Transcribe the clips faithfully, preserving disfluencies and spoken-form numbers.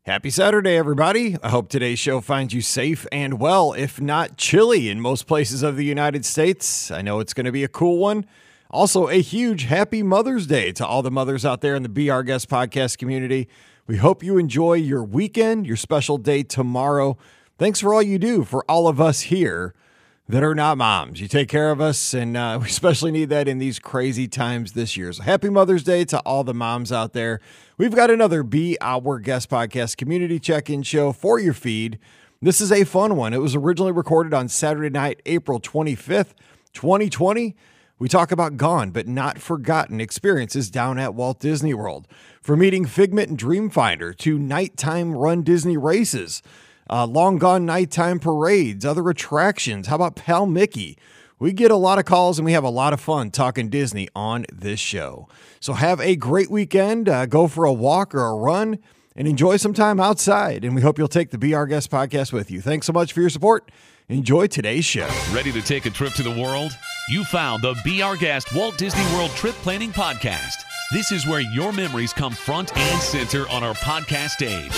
Happy Saturday, everybody. I hope today's show finds you safe and well, if not chilly in most places of the United States. I know it's going to be a cool one. Also, a huge happy Mother's Day to all the mothers out there in the Be Our Guest podcast community. We hope you enjoy your weekend, your special day tomorrow. Thanks for all you do for all of us here that are not moms. You take care of us, and uh, we especially need that in these crazy times this year. So happy Mother's Day to all the moms out there. We've got another Be Our Guest podcast community check-in show for your feed. This is a fun one. It was originally recorded on Saturday night, April twenty-fifth, twenty twenty. We talk about gone but not forgotten experiences down at Walt Disney World. From meeting Figment and Dreamfinder to nighttime run Disney races, Uh, long gone nighttime parades, other attractions. How about Pal Mickey? We get a lot of calls and we have a lot of fun talking Disney on this show. So have a great weekend. Uh, go for a walk or a run and enjoy some time outside. And we hope you'll take the Be Our Guest podcast with you. Thanks so much for your support. Enjoy today's show. Ready to take a trip to the world? You found the Be Our Guest Walt Disney World Trip Planning Podcast. This is where your memories come front and center on our podcast stage.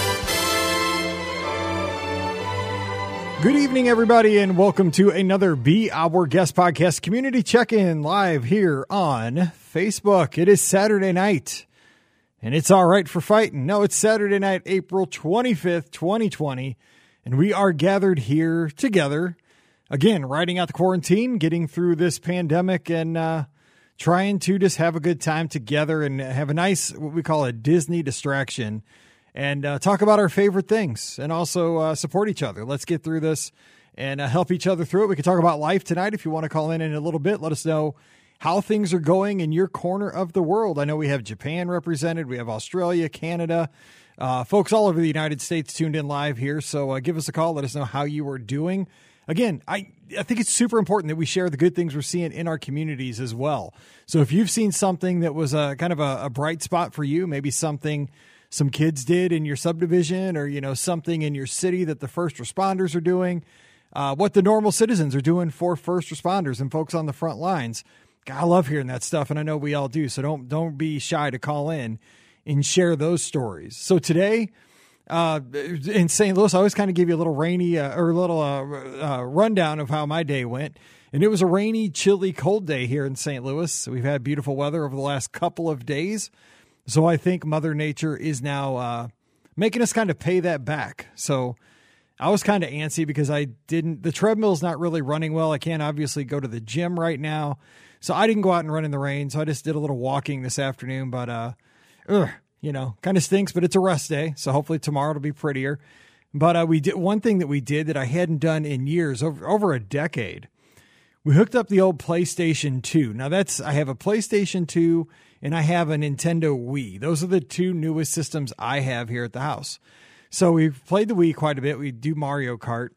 Good evening, everybody, and welcome to another Be Our Guest podcast community check-in live here on Facebook. It is Saturday night, and it's all right for fighting. No, it's Saturday night, April twenty-fifth, twenty twenty, and we are gathered here together, again, riding out the quarantine, getting through this pandemic, and uh, trying to just have a good time together and have a nice, what we call a Disney distraction, and uh, talk about our favorite things and also uh, support each other. Let's get through this and uh, help each other through it. We can talk about life tonight. If you want to call in in a little bit, let us know how things are going in your corner of the world. I know we have Japan represented. We have Australia, Canada, uh, folks all over the United States tuned in live here. So uh, give us a call. Let us know how you are doing. Again, I, I think it's super important that we share the good things we're seeing in our communities as well. So if you've seen something that was a kind of a, a bright spot for you, maybe something some kids did in your subdivision, or, you know, something in your city that the first responders are doing, uh, what the normal citizens are doing for first responders and folks on the front lines. God, I love hearing that stuff, and I know we all do. So don't don't be shy to call in and share those stories. So today uh, in Saint Louis, I always kind of give you a little rainy uh, or a little uh, uh, rundown of how my day went. And it was a rainy, chilly, cold day here in Saint Louis. We've had beautiful weather over the last couple of days. So I think Mother Nature is now uh, making us kind of pay that back. So I was kind of antsy because I didn't, the treadmill's not really running well. I can't obviously go to the gym right now. So I didn't go out and run in the rain. So I just did a little walking this afternoon, but, uh, ugh, you know, kind of stinks, but it's a rest day. So hopefully tomorrow it'll be prettier. But uh, we did one thing that we did that I hadn't done in years, over, over a decade. We hooked up the old PlayStation two. Now that's, I have a PlayStation two and I have a Nintendo Wii. Those are the two newest systems I have here at the house. So we've played the Wii quite a bit. We do Mario Kart.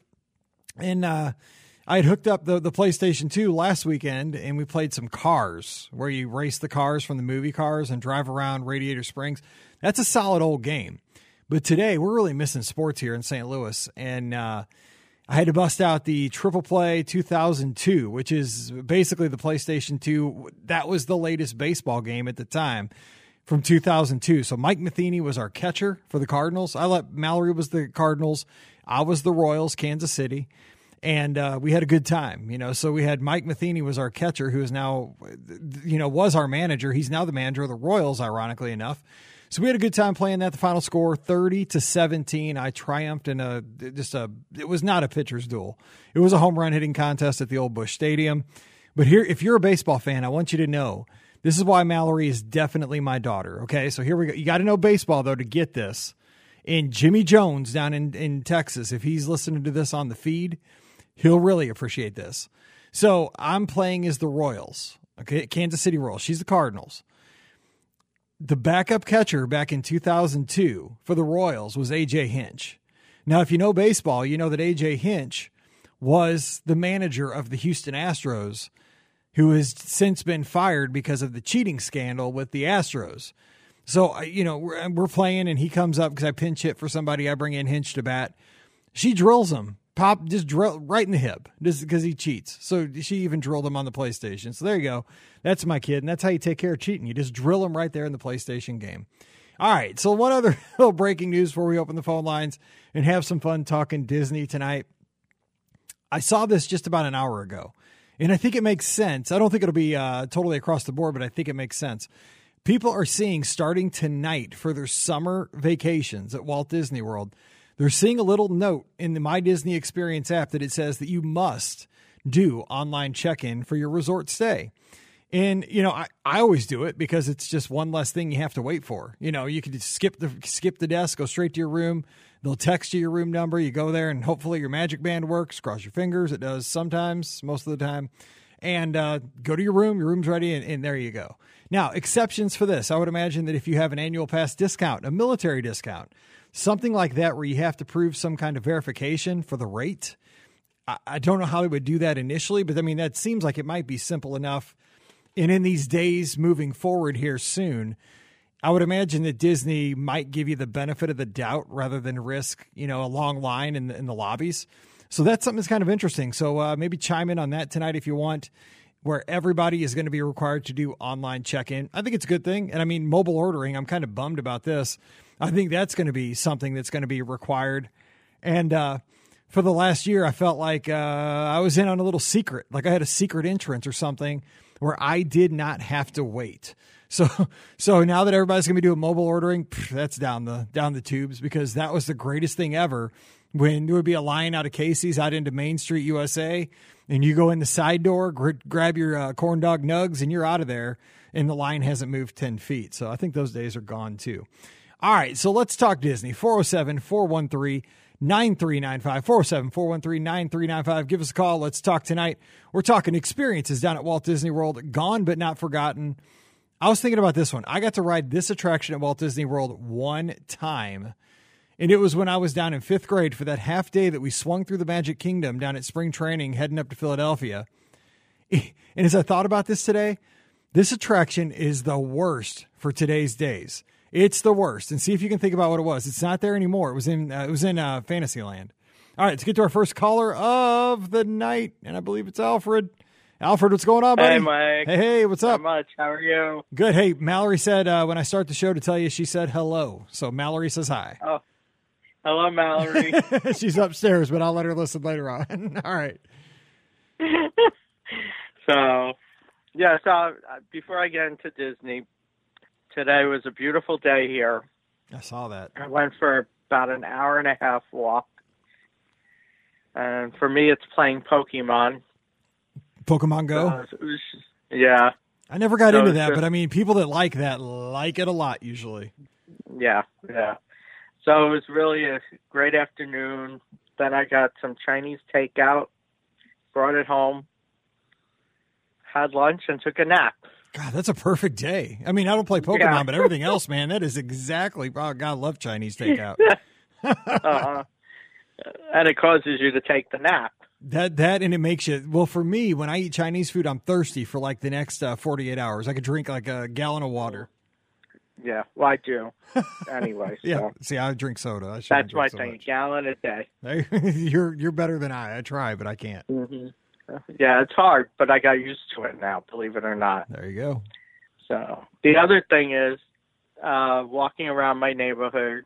And uh, I had hooked up the, the PlayStation two last weekend, and we played some Cars, where you race the cars from the movie Cars and drive around Radiator Springs. That's a solid old game. But today, we're really missing sports here in Saint Louis. And uh, I had to bust out the Triple Play two thousand two, which is basically the PlayStation two. That was the latest baseball game at the time from two thousand two. So Mike Matheny was our catcher for the Cardinals. I let Mallory was the Cardinals. I was the Royals, Kansas City. And uh, we had a good time, you know. So we had Mike Matheny was our catcher, who is now, you know, was our manager. He's now the manager of the Royals, ironically enough. So we had a good time playing that. The final score, thirty to seventeen. I triumphed in a, just a, it was not a pitcher's duel. It was a home run hitting contest at the old Busch Stadium. But here, if you're a baseball fan, I want you to know, this is why Mallory is definitely my daughter. Okay. So here we go. You got to know baseball though to get this. And Jimmy Jones down in, in Texas, if he's listening to this on the feed, he'll really appreciate this. So I'm playing as the Royals. Okay. Kansas City Royals. She's the Cardinals. The backup catcher back in two thousand two for the Royals was A J Hinch. Now, if you know baseball, you know that A J Hinch was the manager of the Houston Astros, who has since been fired because of the cheating scandal with the Astros. So, you know, we're, we're playing and he comes up because I pinch hit for somebody. I bring in Hinch to bat. She drills him. Pop, just drill right in the hip, just because he cheats. So she even drilled him on the PlayStation. So there you go. That's my kid, and that's how you take care of cheating. You just drill him right there in the PlayStation game. All right. So one other little breaking news before we open the phone lines and have some fun talking Disney tonight. I saw this just about an hour ago, and I think it makes sense. I don't think it'll be uh, totally across the board, but I think it makes sense. People are seeing starting tonight for their summer vacations at Walt Disney World, they're seeing a little note in the My Disney Experience app that it says that you must do online check-in for your resort stay. And, you know, I, I always do it because it's just one less thing you have to wait for. You know, you can just skip the skip the desk, go straight to your room. They'll text you your room number. You go there and hopefully your magic band works. Cross your fingers. It does sometimes, most of the time. And uh, go to your room. Your room's ready, and, and there you go. Now, exceptions for this. I would imagine that if you have an annual pass discount, a military discount, something like that where you have to prove some kind of verification for the rate. I, I don't know how they would do that initially, but I mean, that seems like it might be simple enough. And in these days moving forward here soon, I would imagine that Disney might give you the benefit of the doubt rather than risk, you know, a long line in the, in the lobbies. So that's something that's kind of interesting. So uh, maybe chime in on that tonight if you want, where everybody is going to be required to do online check-in. I think it's a good thing. And I mean, mobile ordering, I'm kind of bummed about this. I think that's going to be something that's going to be required. And uh, for the last year, I felt like uh, I was in on a little secret, like I had a secret entrance or something where I did not have to wait. So so now that everybody's going to be doing mobile ordering, pff, that's down the down the tubes, because that was the greatest thing ever when there would be a line out of Casey's out into Main Street, U S A, and you go in the side door, gr- grab your uh, corn dog nugs, and you're out of there, and the line hasn't moved ten feet. So I think those days are gone too. All right, so let's talk Disney. four oh seven, four one three, nine three nine five, four oh seven, four one three, nine three nine five. Give us a call. Let's talk tonight. We're talking experiences down at Walt Disney World, gone but not forgotten. I was thinking about this one. I got to ride this attraction at Walt Disney World one time, and it was when I was down in fifth grade for that half day that we swung through the Magic Kingdom down at spring training heading up to Philadelphia. And as I thought about this today, this attraction is the worst for today's days. It's the worst. And see if you can think about what it was. It's not there anymore. It was in uh, it was in uh, Fantasyland. All right, let's get to our first caller of the night, and I believe it's Alfred. Alfred, what's going on, buddy? Hey, Mike. Hey, hey, what's up? Not much. How are you? Good. Hey, Mallory said uh, when I start the show to tell you, she said hello. So Mallory says hi. Oh, hello, Mallory. She's upstairs, but I'll let her listen later on. All right. So, yeah, so uh, before I get into Disney, today was a beautiful day here. I saw that. I went for about an hour and a half walk. And for me, it's playing Pokemon. Pokemon Go? Uh, it was, yeah. I never got so into that, just, but I mean, people that like that like it a lot usually. Yeah, yeah. So it was really a great afternoon. Then I got some Chinese takeout, brought it home, had lunch, and took a nap. God, that's a perfect day. I mean, I don't play Pokemon, yeah. but everything else, man, that is exactly, oh, God, I love Chinese takeout. uh-huh. And it causes you to take the nap. That, that, and it makes you, well, for me, when I eat Chinese food, I'm thirsty for like the next uh, forty-eight hours. I could drink like a gallon of water. Yeah, well, I do. Anyway, so. Yeah, see, I drink soda. I That's my so thing, much. a gallon a day. you're you're better than I. I try, but I can't. Mm-hmm. Yeah, it's hard, but I got used to it now, believe it or not. There you go. So the other thing is, uh, walking around my neighborhood,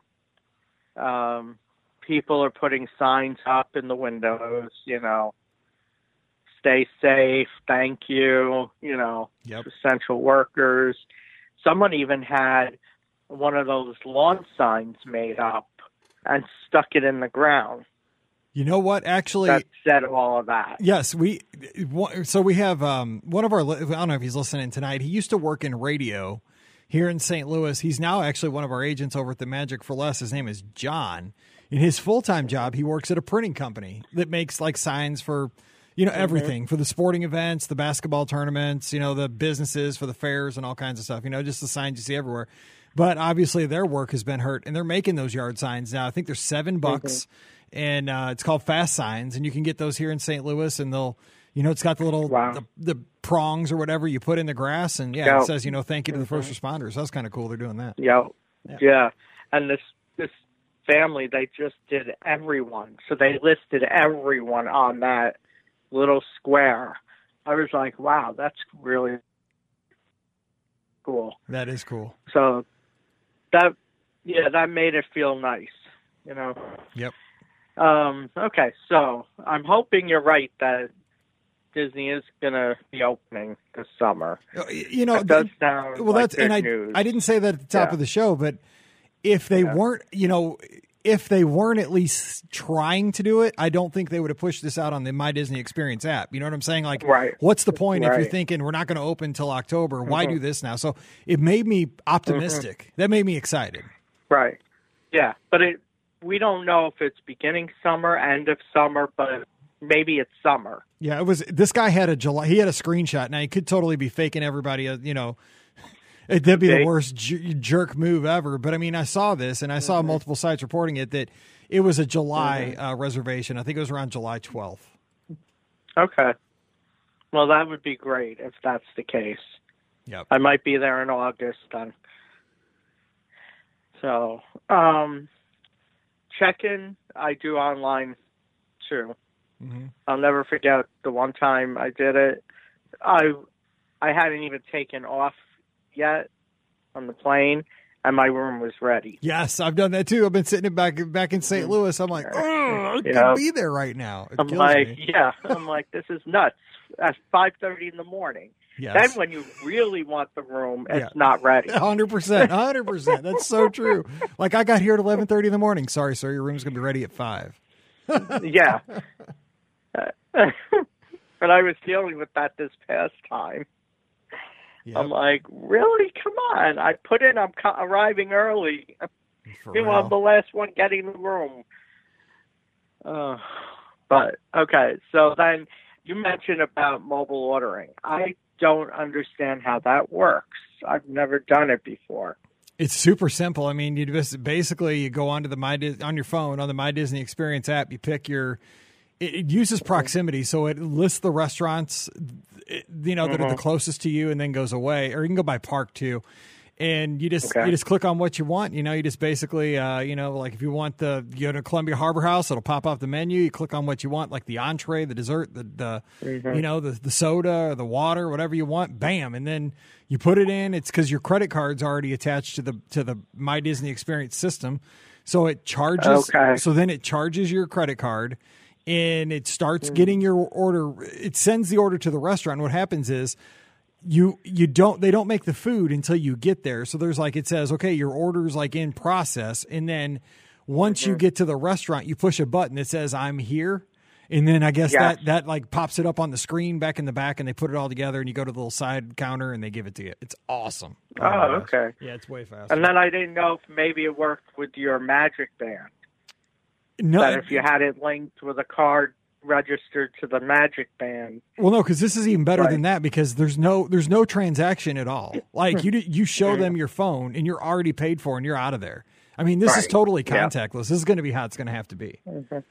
um, people are putting signs up in the windows, you know, stay safe, thank you, you know, yep. essential workers. Someone even had one of those lawn signs made up and stuck it in the ground. You know what? Actually, that said all of that. Yes, we. So we have um, one of our. I don't know if he's listening tonight. He used to work in radio here in Saint Louis. He's now actually one of our agents over at the Magic for Less. His name is John. In his full time job, he works at a printing company that makes like signs for, you know, everything mm-hmm. for the sporting events, the basketball tournaments, you know, the businesses for the fairs and all kinds of stuff. You know, just the signs you see everywhere. But obviously, their work has been hurt, and they're making those yard signs now. I think they're seven bucks. Mm-hmm. And uh, it's called Fast Signs, and you can get those here in Saint Louis. And they'll, you know, it's got the little wow. the, the prongs or whatever you put in the grass, and yeah, yep. it says, you know, thank you to the first responders. That's kind of cool. They're doing that. Yep. Yeah, yeah. And this this family, they just did everyone, so they listed everyone on that little square. I was like, wow, that's really cool. That is cool. So that yeah, that made it feel nice, you know. Yep. Um, okay, so I'm hoping you're right that Disney is going to be opening this summer. You know, that does sound well, like that's good and I news. I didn't say that at the top Yeah. of the show, but if they Yeah. weren't, you know, if they weren't at least trying to do it, I don't think they would have pushed this out on the My Disney Experience app. You know what I'm saying? Like, Right. what's the point if you're Right. thinking we're not going to open until October? Why do this now? So it made me optimistic. Mm-hmm. That made me excited. Right. Yeah, but it we don't know if it's beginning summer, end of summer, but maybe it's summer. Yeah, it was. This guy had a July. He had a screenshot. Now he could totally be faking everybody. uh, You know, it, that'd be the Okay. worst j- jerk move ever. But I mean, I saw this, and I saw Mm-hmm. multiple sites reporting it that it was a July uh, reservation. I think it was around July twelfth. Okay. Well, that would be great if that's the case. Yep. I might be there in August then. So, um, check-in I do online too. Mm-hmm. I'll never forget the one time I did it. I I hadn't even taken off yet on the plane, and my room was ready. Yes, I've done that too. I've been sitting back back in Saint Louis. I'm like, oh, I could Yeah. be there right now. It I'm kills like, me. yeah. I'm like, this is nuts. At five thirty in the morning. Yes. Then when you really want the room, it's Yeah. not ready. one hundred percent. one hundred percent. That's so true. Like, I got here at eleven thirty in the morning. Sorry, sir. Your room's going to be ready at five. Yeah. But I was dealing with that this past time. Yep. I'm like, really? Come on. I put in, I'm co- arriving early. For You know, real. I'm the last one getting the room. Uh, but, okay. So then you mentioned about mobile ordering. I don't understand how that works. I've never done it before. It's super simple. I mean, you just basically you go onto the My Dis- on your phone on the My Disney Experience app. You pick your. It, it uses proximity, so it lists the restaurants, it, you know, that are the Mhm. closest to you, and then goes away. Or you can go by park too, and you just Okay. you just click on what you want. You know, you just basically, uh, you know, like if you want the you go to Columbia Harbor House, it'll pop off the menu. You click on what you want, like the entree, the dessert, the the Mhm. you know the the soda or the water, whatever you want. Bam, and then you put it in. It's because your credit card's already attached to the to the My Disney Experience system, so it charges. Okay. So then it charges your credit card, and it starts getting your order. It sends the order to the restaurant. What happens is you you don't they don't make the food until you get there. So there's like it says, okay, your order's like in process, and then once you get to the restaurant, you push a button that says I'm here. And then I guess Yes. that, that like pops it up on the screen back in the back, and they put it all together, and you go to the little side counter and they give it to you. It's awesome. Oh, my gosh. okay. Yeah, it's way faster. And then I didn't know if maybe it worked with your Magic Band. no, That if you had it linked with a card registered to the Magic Band. well, no, because this is even better Right. than that because there's no there's no transaction at all. Like you you show them your phone and you're already paid for and you're out of there. I mean, this is Right. totally Yeah. contactless. This is going to be how it's going to have to be.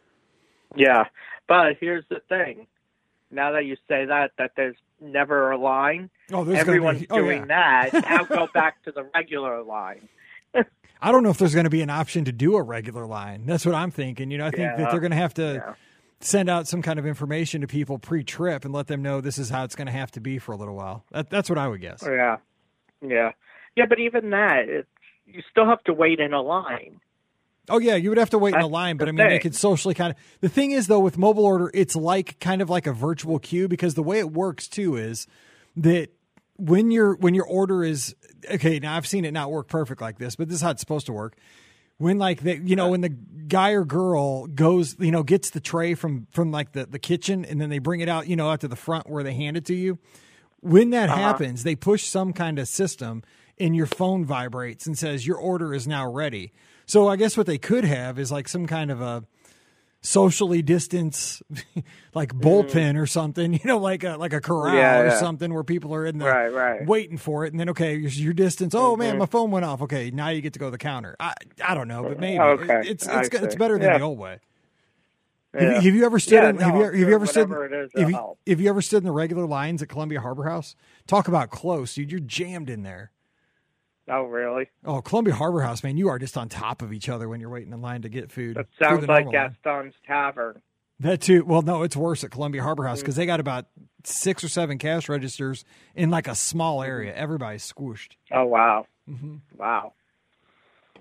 Yeah. But here's the thing. Now that you say that, that there's never a line, Oh, there's everyone's gonna be, oh, doing yeah. that. Now go back to the regular line. I don't know if there's going to be an option to do a regular line. That's what I'm thinking. You know, I think Yeah. that they're going to have to Yeah. send out some kind of information to people pre-trip and let them know this is how it's going to have to be for a little while. That, that's what I would guess. Yeah. Yeah. Yeah, but even that, it's, you still have to wait in a line. Oh yeah, you would have to wait in a That's line, but the I mean, they thing. could socially kind of. The thing is, though, with mobile order, it's like kind of like a virtual queue because the way it works too is that when your when your order is okay. Now I've seen it not work perfect like this, but this is how it's supposed to work. When like they, you know, when the guy or girl goes, you know, gets the tray from from like the the kitchen, and then they bring it out, you know, out to the front where they hand it to you. When that Uh-huh. happens, they push some kind of system, and your phone vibrates and says your order is now ready. So I guess what they could have is like some kind of a socially distance, like bullpen or something, you know, like a like a corral Yeah, or yeah. something where people are in the Right, right. waiting for it, and then okay, your, your distance. Oh man, Mhm. my phone went off. Okay, now you get to go to the counter. I I don't know, but maybe Okay, It- it's I it's it's see. better than Yeah. the old way. Yeah. Have, you, have you ever stood Yeah, in? no, have you, I'm have you sure ever stood? whatever it is, Have it'll you, help. have you ever stood in the regular lines at Columbia Harbor House? Talk about close, dude. You're jammed in there. Oh, really? Oh, Columbia Harbor House, man, you are just on top of each other when you're waiting in line to get food. That through sounds the like normal line. Gaston's Tavern. That too. Well, no, it's worse at Columbia Harbor House Mm-hmm. because they got about six or seven cash registers in like a small area. Everybody's squished. Oh, wow. Mm-hmm. Wow.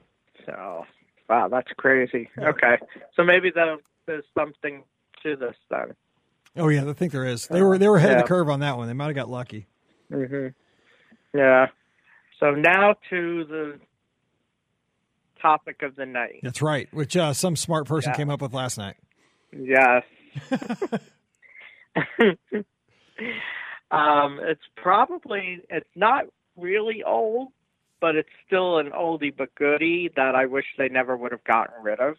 So, wow, that's crazy. Okay, so maybe that, there's something to this then. Oh yeah, I think there is. They were they were ahead yeah. of the curve on that one. They might have got lucky. hmm Yeah. So now to the topic of the night. That's right, which uh, some smart person Yeah. came up with last night. Yes. um, it's probably, it's not really old, but it's still an oldie but goodie that I wish they never would have gotten rid of.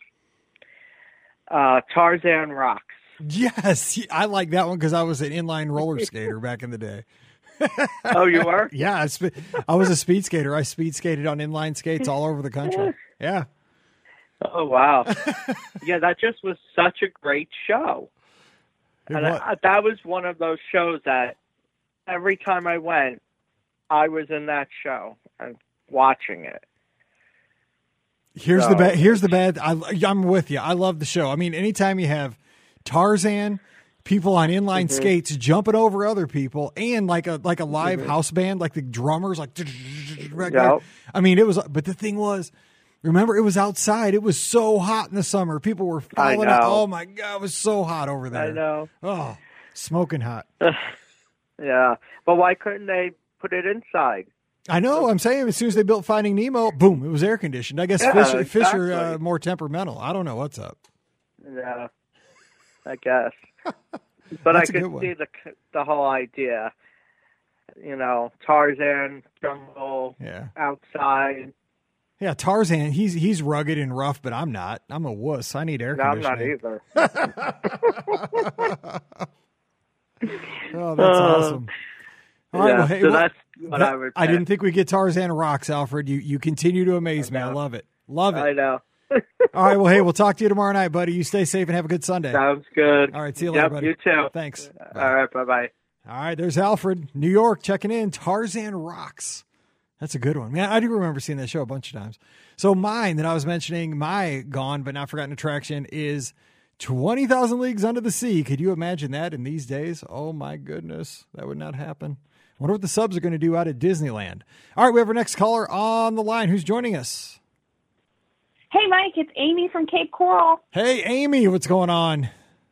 Uh, Tarzan Rocks. Yes, I like that one because I was an inline roller skater back in the day. Oh, you were? Yeah, I, sp- I was a speed skater. I speed skated on inline skates all over the country. Yeah. Oh, wow. Yeah, that just was such a great show. It And wa- I, that was one of those shows that every time I went, I was in that show and watching it. Here's So- the bad. Here's the bad. I, I'm with you. I love the show. I mean, anytime you have Tarzan, people on inline Mhm. skates jumping over other people, and like a like a live Mhm. house band, like the drummers, like Yep. I mean, it was. But the thing was, remember, it was outside. It was so hot in the summer. People were I falling out. know. Oh my god, it was so hot over there. I know. Oh, smoking hot. Yeah. But why couldn't they put it inside? I know. I'm saying as soon as they built Finding Nemo, boom, it was air conditioned. I guess Yeah, fish, fish are uh, exactly. more temperamental. I don't know what's up. Yeah. I guess. But That's I a good could one. see the the whole idea. You know, Tarzan, jungle, Yeah. outside. Yeah, Tarzan, he's he's rugged and rough, but I'm not. I'm a wuss. I need air No, I'm not conditioning. either. Oh, that's Uh, awesome. All right, yeah, well, hey, so well, that's what that- I would I pick. didn't think we'd get Tarzan Rocks, Alfred. You you continue to amaze me. I know. love it. Love I it. know. All right, well, hey, we'll talk to you tomorrow night, buddy. You stay safe and have a good Sunday. Sounds good. All right, see you yep, later, buddy. You too. Thanks. Bye. All right, bye-bye. All right, there's Alfred, New York, checking in. Tarzan Rocks. That's a good one. Man, I do remember seeing that show a bunch of times. So mine that I was mentioning, my gone but not forgotten attraction is twenty thousand Leagues Under the Sea. Could you imagine that in these days? Oh, my goodness. That would not happen. I wonder what the subs are going to do out at Disneyland. All right, we have our next caller on the line. Who's joining us? Hey, Mike, it's Amy from Cape Coral. Hey, Amy, what's going on?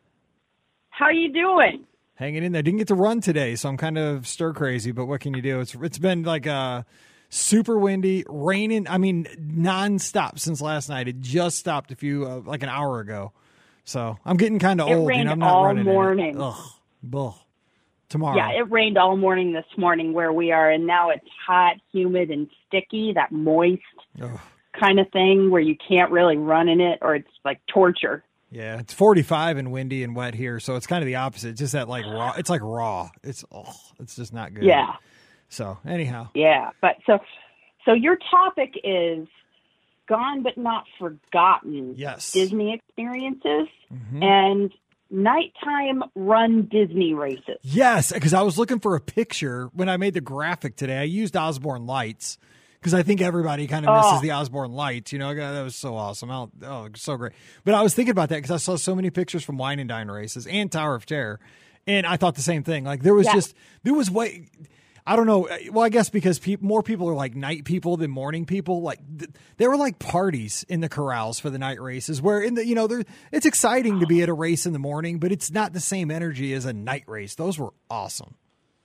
How you doing? Hanging in there. Didn't get to run today, so I'm kind of stir crazy, but what can you do? It's It's been like uh, super windy, raining, I mean, nonstop since last night. It just stopped a few, uh, like an hour ago. So I'm getting kind of It old. You rained know, I'm not all running in it. morning. Ugh. Bull. Tomorrow. Yeah, it rained all morning this morning where we are, and now it's hot, humid, and sticky, that moist Ugh. kind of thing where you can't really run in it, or it's like torture. Yeah, it's forty-five and windy and wet here, so it's kind of the opposite. It's just that like raw. It's like raw. It's oh, it's just not good. Yeah, So anyhow, yeah. But so, so your topic is gone but not forgotten. yes. Disney experiences Mhm. and nighttime run Disney races. Yes, because I was looking for a picture when I made the graphic today. I used Osborne Lights because I think everybody kind of misses Oh. the Osborne Lights. You know, God, that was so awesome. I don't- Oh, so great. But I was thinking about that because I saw so many pictures from Wine and Dine races and Tower of Terror, and I thought the same thing. Like there was Yeah. just there was way. I don't know. Well, I guess because pe- more people are like night people than morning people. Like th- there were like parties in the corrals for the night races where in the, you know, there, it's exciting to be at a race in the morning, but it's not the same energy as a night race. Those were awesome.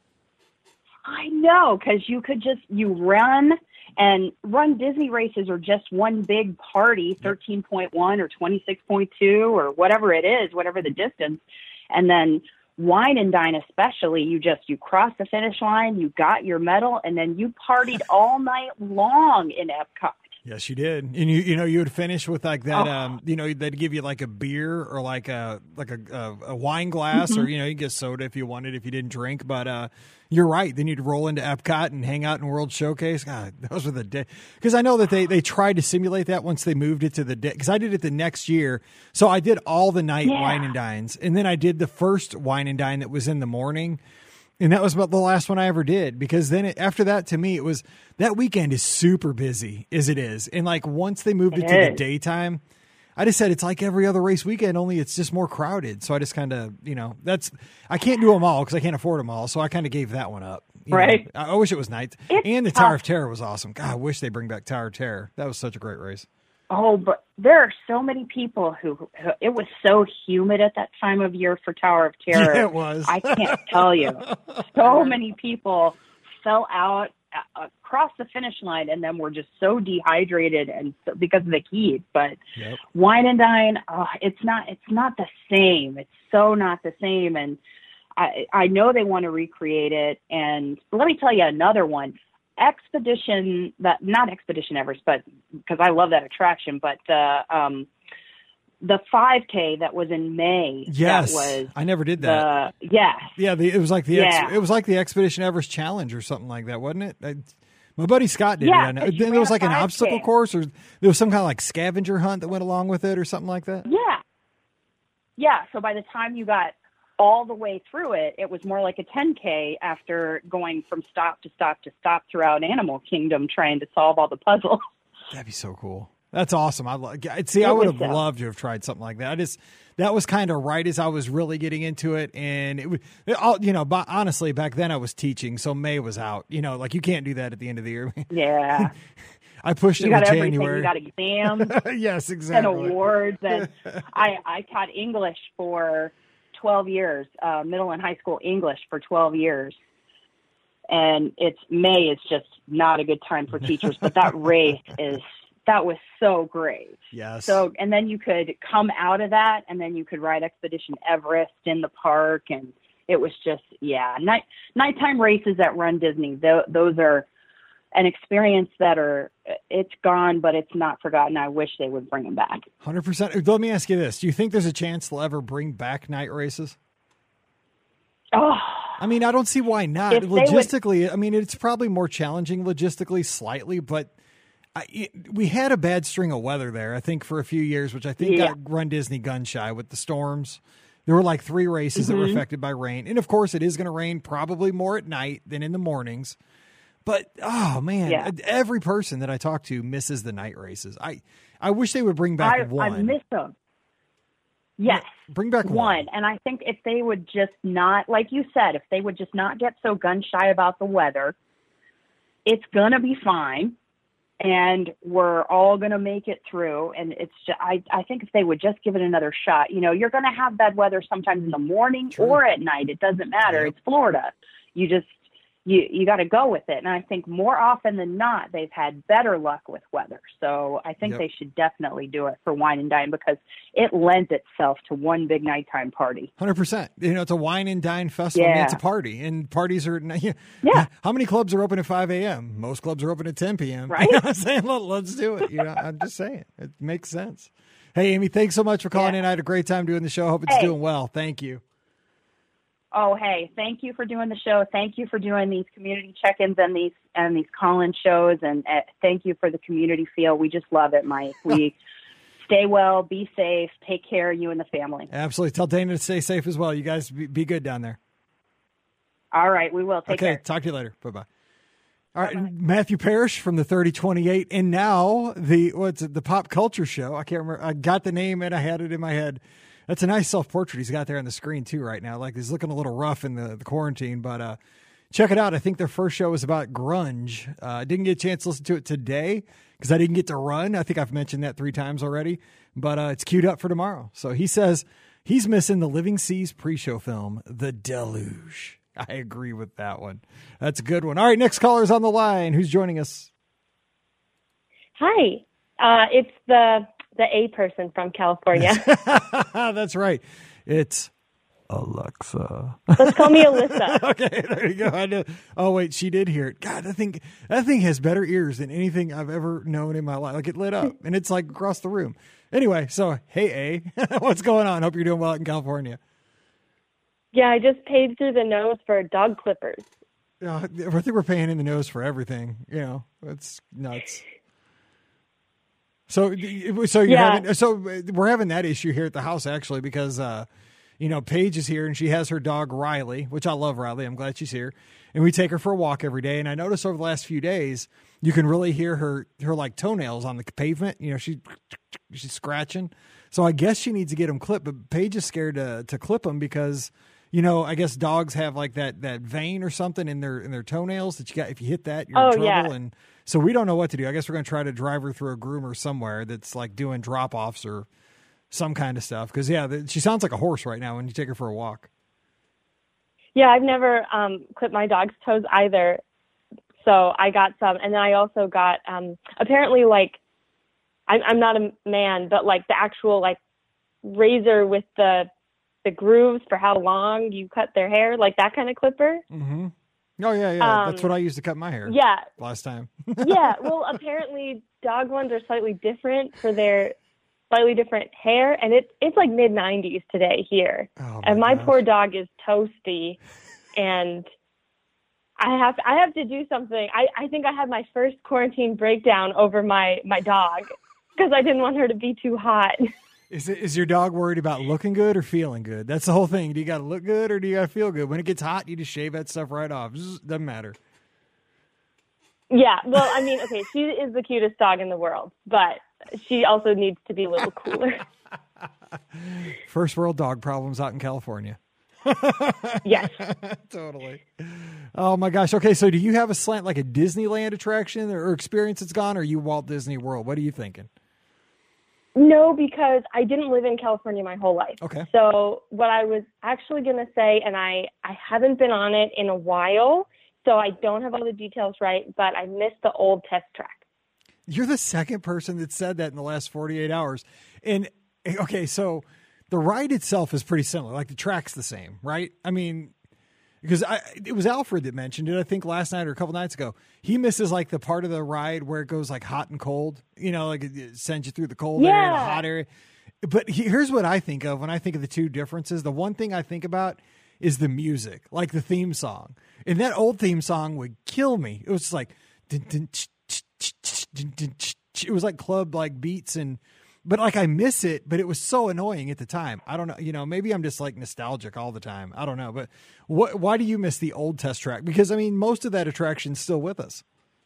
I know, because you could just, you run, and run Disney races are just one big party, thirteen point one or twenty-six point two or whatever it is, whatever the distance. And then Wine and Dine especially, you just, you cross the finish line, you got your medal, and then you partied all night long in Epcot. Yes, you did, and you you know you would finish with like that. Oh. Um, you know they'd give you like a beer or like a like a a, a wine glass, Mm-hmm. or you know you get soda if you wanted if you didn't drink. But uh, you're right. Then you'd roll into Epcot and hang out in World Showcase. God, those were the day. Because I know that they they tried to simulate that once they moved it to the day. Because I did it the next year, so I did all the night Yeah. Wine and Dines, and then I did the first Wine and Dine that was in the morning. And that was about the last one I ever did, because then it, after that, to me, it was that weekend is super busy as it is. And like once they moved it, It to the is. daytime, I just said it's like every other race weekend, only it's just more crowded. So I just kind of, you know, that's, I can't do them all because I can't afford them all. So I kind of gave that one up. you know. Right. I, I wish it was night. It's and the Tower tough. of Terror was awesome. God, I wish they bring back Tower of Terror. That was such a great race. Oh, but there are so many people who, who it was so humid at that time of year for Tower of Terror. Yeah, it was. I can't tell you. So many people fell out across the finish line and then were just so dehydrated and so, because of the heat. But yep. Wine and Dine, oh, it's not it's not the same. It's so not the same. And I I know they want to recreate it. And let me tell you another one. Expedition that not Expedition Everest, but because I love that attraction, but uh, um, the five K that was in May. Yes, that was I never did that. The, yes, yeah, the, it was like the yeah. ex, it was like the Expedition Everest Challenge or something like that, wasn't it? I, my buddy Scott did yeah, it. I then there was like an obstacle course, or there was some kind of like scavenger hunt that went along with it, or something like that. Yeah, yeah. So by the time you got all the way through it, it was more like a ten K after going from stop to stop to stop throughout Animal Kingdom trying to solve all the puzzles. That'd be so cool. That's awesome. I love, see, I would have so. loved to have tried something like that. I just, that was kind of right as I was really getting into it. And it was, all, you know, but honestly, back then I was teaching. So May was out, you know, like you can't do that at the end of the year. Yeah. I pushed you it got in everything. January. You got exams. Yes, exactly. And awards. And I, I taught English for twelve years, uh, middle and high school English for twelve years. And it's May is just not a good time for teachers, but that race is, that was so great. Yes. So, and then you could come out of that and then you could ride Expedition Everest in the park. And it was just, yeah, night, nighttime races at Run Disney. Th- those are an experience that are, it's gone, but it's not forgotten. I wish they would bring them back. one hundred percent. Let me ask you this. Do you think there's a chance they'll ever bring back night races? Oh, I mean, I don't see why not. Logistically, would, I mean, it's probably more challenging logistically slightly, but I, it, we had a bad string of weather there, I think, for a few years, which I think yeah. got Run Disney gun shy with the storms. There were like three races mm-hmm. that were affected by rain. And, of course, it is going to rain probably more at night than in the mornings. But, oh, man, yeah. every person that I talk to misses the night races. I, I wish they would bring back I, one. I miss them. Yes. Bring back one. one. And I think if they would just not, like you said, if they would just not get so gun shy about the weather, it's going to be fine. And we're all going to make it through. And it's just, I, I think if they would just give it another shot, you know, you're going to have bad weather sometimes in the morning True. or at night. It doesn't matter. Yep. It's Florida. You just, you, you got to go with it. And I think more often than not, they've had better luck with weather. So I think yep. they should definitely do it for Wine and Dine because it lends itself to one big nighttime party. one hundred percent. You know, it's a wine and dine festival. Yeah. I mean, it's a party, and parties are, you know, yeah. How many clubs are open at five a.m.? Most clubs are open at ten p.m. Right. You know what I'm saying? Let, let's do it. You know, I'm just saying. It makes sense. Hey, Amy, thanks so much for calling yeah. in. I had a great time doing the show. Hope it's hey. doing well. Thank you. Oh, hey, thank you for doing the show. Thank you for doing these community check-ins and these and these call-in shows. And uh, thank you for the community feel. We just love it, Mike. We stay well, be safe, take care of you and the family. Absolutely. Tell Dana to stay safe as well. You guys be, be good down there. All right, we will. Take okay, care. Talk to you later. Bye-bye. All right, Bye-bye. Matthew Parrish from the thirty twenty-eight, and now the what's it, the Pop Culture Show. I can't remember. I got the name and I had it in my head. That's a nice self-portrait he's got there on the screen, too, right now. Like, he's looking a little rough in the, the quarantine, but uh, check it out. I think their first show was about grunge. I uh, didn't get a chance to listen to it today because I didn't get to run. I think I've mentioned that three times already, but uh, it's queued up for tomorrow. So he says he's missing the Living Seas pre-show film, The Deluge. I agree with that one. That's a good one. All right, next caller's on the line. Who's joining us? Hi. Uh, it's the... the A person from California. That's right. It's Alexa. Let's call me Alyssa. Okay, there you go. I know. Oh wait, she did hear it. God, that thing, that thing has better ears than anything I've ever known in my life. Like it lit up, and it's like across the room. Anyway, so hey, A, what's going on? Hope you're doing well out in California. Yeah, I just paid through the nose for dog clippers. Yeah, I think we're paying in the nose for everything. You know, it's nuts. So, so you're yeah. having, so we're having that issue here at the house actually because, uh, you know, Paige is here and she has her dog Riley, which I love Riley. I'm glad she's here, and we take her for a walk every day. And I noticed over the last few days, you can really hear her her like toenails on the pavement. You know, she she's scratching. So I guess she needs to get them clipped. But Paige is scared to to clip them because you know, I guess dogs have like that, that vein or something in their in their toenails that you got. If you hit that, you're Oh, in trouble. yeah. And so we don't know what to do. I guess we're going to try to drive her through a groomer somewhere that's like doing drop offs or some kind of stuff. Because yeah, the, she sounds like a horse right now when you take her for a walk. Yeah, I've never um, clipped my dog's toes either. So I got some, and then I also got um, apparently like I'm, I'm not a man, but like the actual like razor with the the grooves for how long you cut their hair, like that kind of clipper. Mm-hmm. Oh yeah, yeah. Um, That's what I used to cut my hair. Yeah, Last time. yeah. Well, apparently dog ones are slightly different for their slightly different hair, and it's it's like mid nineties today here, Oh, and my gosh. poor dog is toasty, and I have I have to do something. I, I think I had my first quarantine breakdown over my my dog because I didn't want her to be too hot. Is it, is your dog worried about looking good or feeling good? That's the whole thing. Do you got to look good or do you got to feel good? When it gets hot, you just shave that stuff right off. Zzz, doesn't matter. Yeah, well, I mean, okay, she is the cutest dog in the world, but she also needs to be a little cooler. First world dog problems out in California. Yes. Totally. Oh my gosh. Okay, so do you have a slant like a Disneyland attraction or experience that's gone, or are you Walt Disney World? What are you thinking? No, because I didn't live in California my whole life. Okay. So what I was actually going to say, and I, I haven't been on it in a while, so I don't have all the details right, but I missed the old test track. You're the second person that said that in the last forty-eight hours. And okay, so the ride itself is pretty similar. Like the track's the same, right? I mean, because I, it was Alfred that mentioned it, I think last night or a couple nights ago. He misses like the part of the ride where it goes like hot and cold, you know, like it sends you through the cold area and the Yeah. hot area. But he, here's what I think of when I think of the two differences. The one thing I think about is the music, like the theme song. And that old theme song would kill me. It was just like, dun, dun, ch, ch, ch, ch, dun, dun, ch, ch. It was like club like beats and, but like I miss it, but it was so annoying at the time. I don't know, you know, maybe I'm just like nostalgic all the time. I don't know, but what, why do you miss the old test track? Because I mean, most of that attraction's still with us.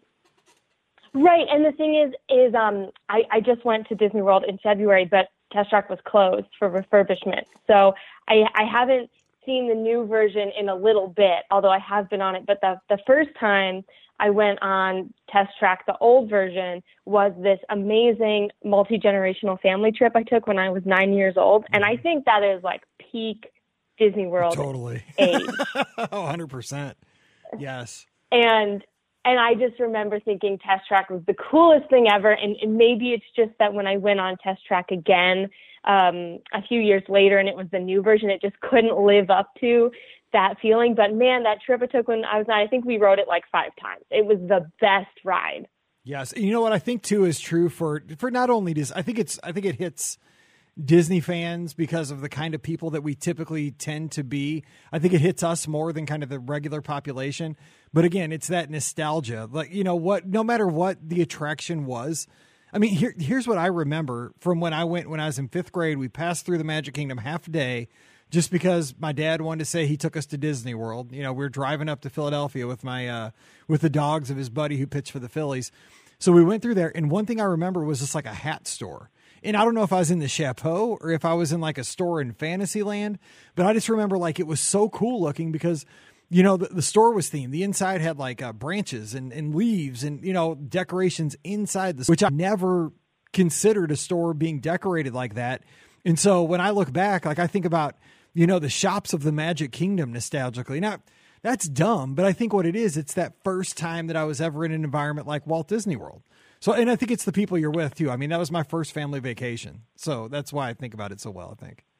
Right, and the thing is, is um, I, I just went to Disney World in February, but Test Track was closed for refurbishment. So I, I haven't seen the new version in a little bit, although I have been on it. But the, the first time I went on Test Track, the old version, was this amazing multi-generational family trip I took when I was nine years old. And I think that is like peak Disney World Totally. age. Oh, one hundred percent. Yes. And and I just remember thinking Test Track was the coolest thing ever. And, and maybe it's just that when I went on Test Track again um, a few years later and it was the new version, it just couldn't live up to that feeling. But man, that trip I took when I was nine, I think we rode it like five times. It was the best ride. Yes. And you know what I think too is true for, for not only Disney, I think it's, I think it hits Disney fans because of the kind of people that we typically tend to be. I think it hits us more than kind of the regular population. But again, it's that nostalgia. Like, you know what, no matter what the attraction was, I mean, here, here's what I remember from when I went, when I was in fifth grade, we passed through the Magic Kingdom half a day just because my dad wanted to say he took us to Disney World. You know, we were driving up to Philadelphia with my, uh, with the dogs of his buddy who pitched for the Phillies. So we went through there. And one thing I remember was just like a hat store. And I don't know if I was in the Chapeau or if I was in like a store in Fantasyland, but I just remember like it was so cool looking because, you know, the, the store was themed. The inside had like uh, branches and, and leaves and, you know, decorations inside the, which I never considered a store being decorated like that. And so when I look back, like I think about, you know, the shops of the Magic Kingdom nostalgically. Now, that's dumb, but I think what it is, it's that first time that I was ever in an environment like Walt Disney World. So, and I think it's the people you're with too. I mean, that was my first family vacation. So that's why I think about it so well, I think.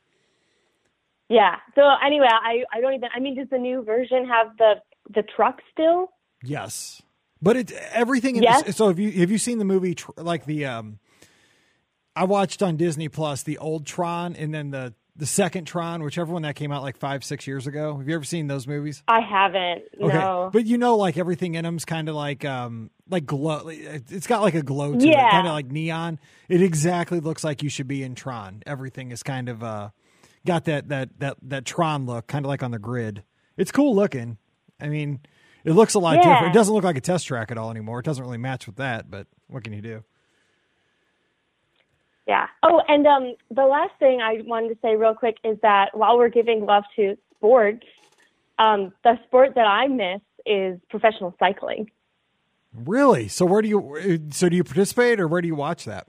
Yeah. So anyway, I, I don't even, I mean, does the new version have the, the truck still? Yes. But it, everything. In Yes. this, so have you, have you seen the movie, tr- like the, um, I watched on Disney Plus, the old Tron and then the, the second Tron, whichever one that came out like five, six years ago. Have you ever seen those movies? I haven't. Okay. No. But you know, like everything in them's kind of like, um, like glow. It's got like a glow to Yeah. it, kind of like neon. It exactly looks like you should be in Tron. Everything is kind of, uh, got that, that, that, that Tron look, kind of like on the grid. It's cool looking. I mean, it looks a lot Yeah. different. It doesn't look like a test track at all anymore. It doesn't really match with that, but what can you do? Yeah. Oh, and um, the last thing I wanted to say real quick is that while we're giving love to sports, um, the sport that I miss is professional cycling. Really? So where do you, so do you participate or where do you watch that?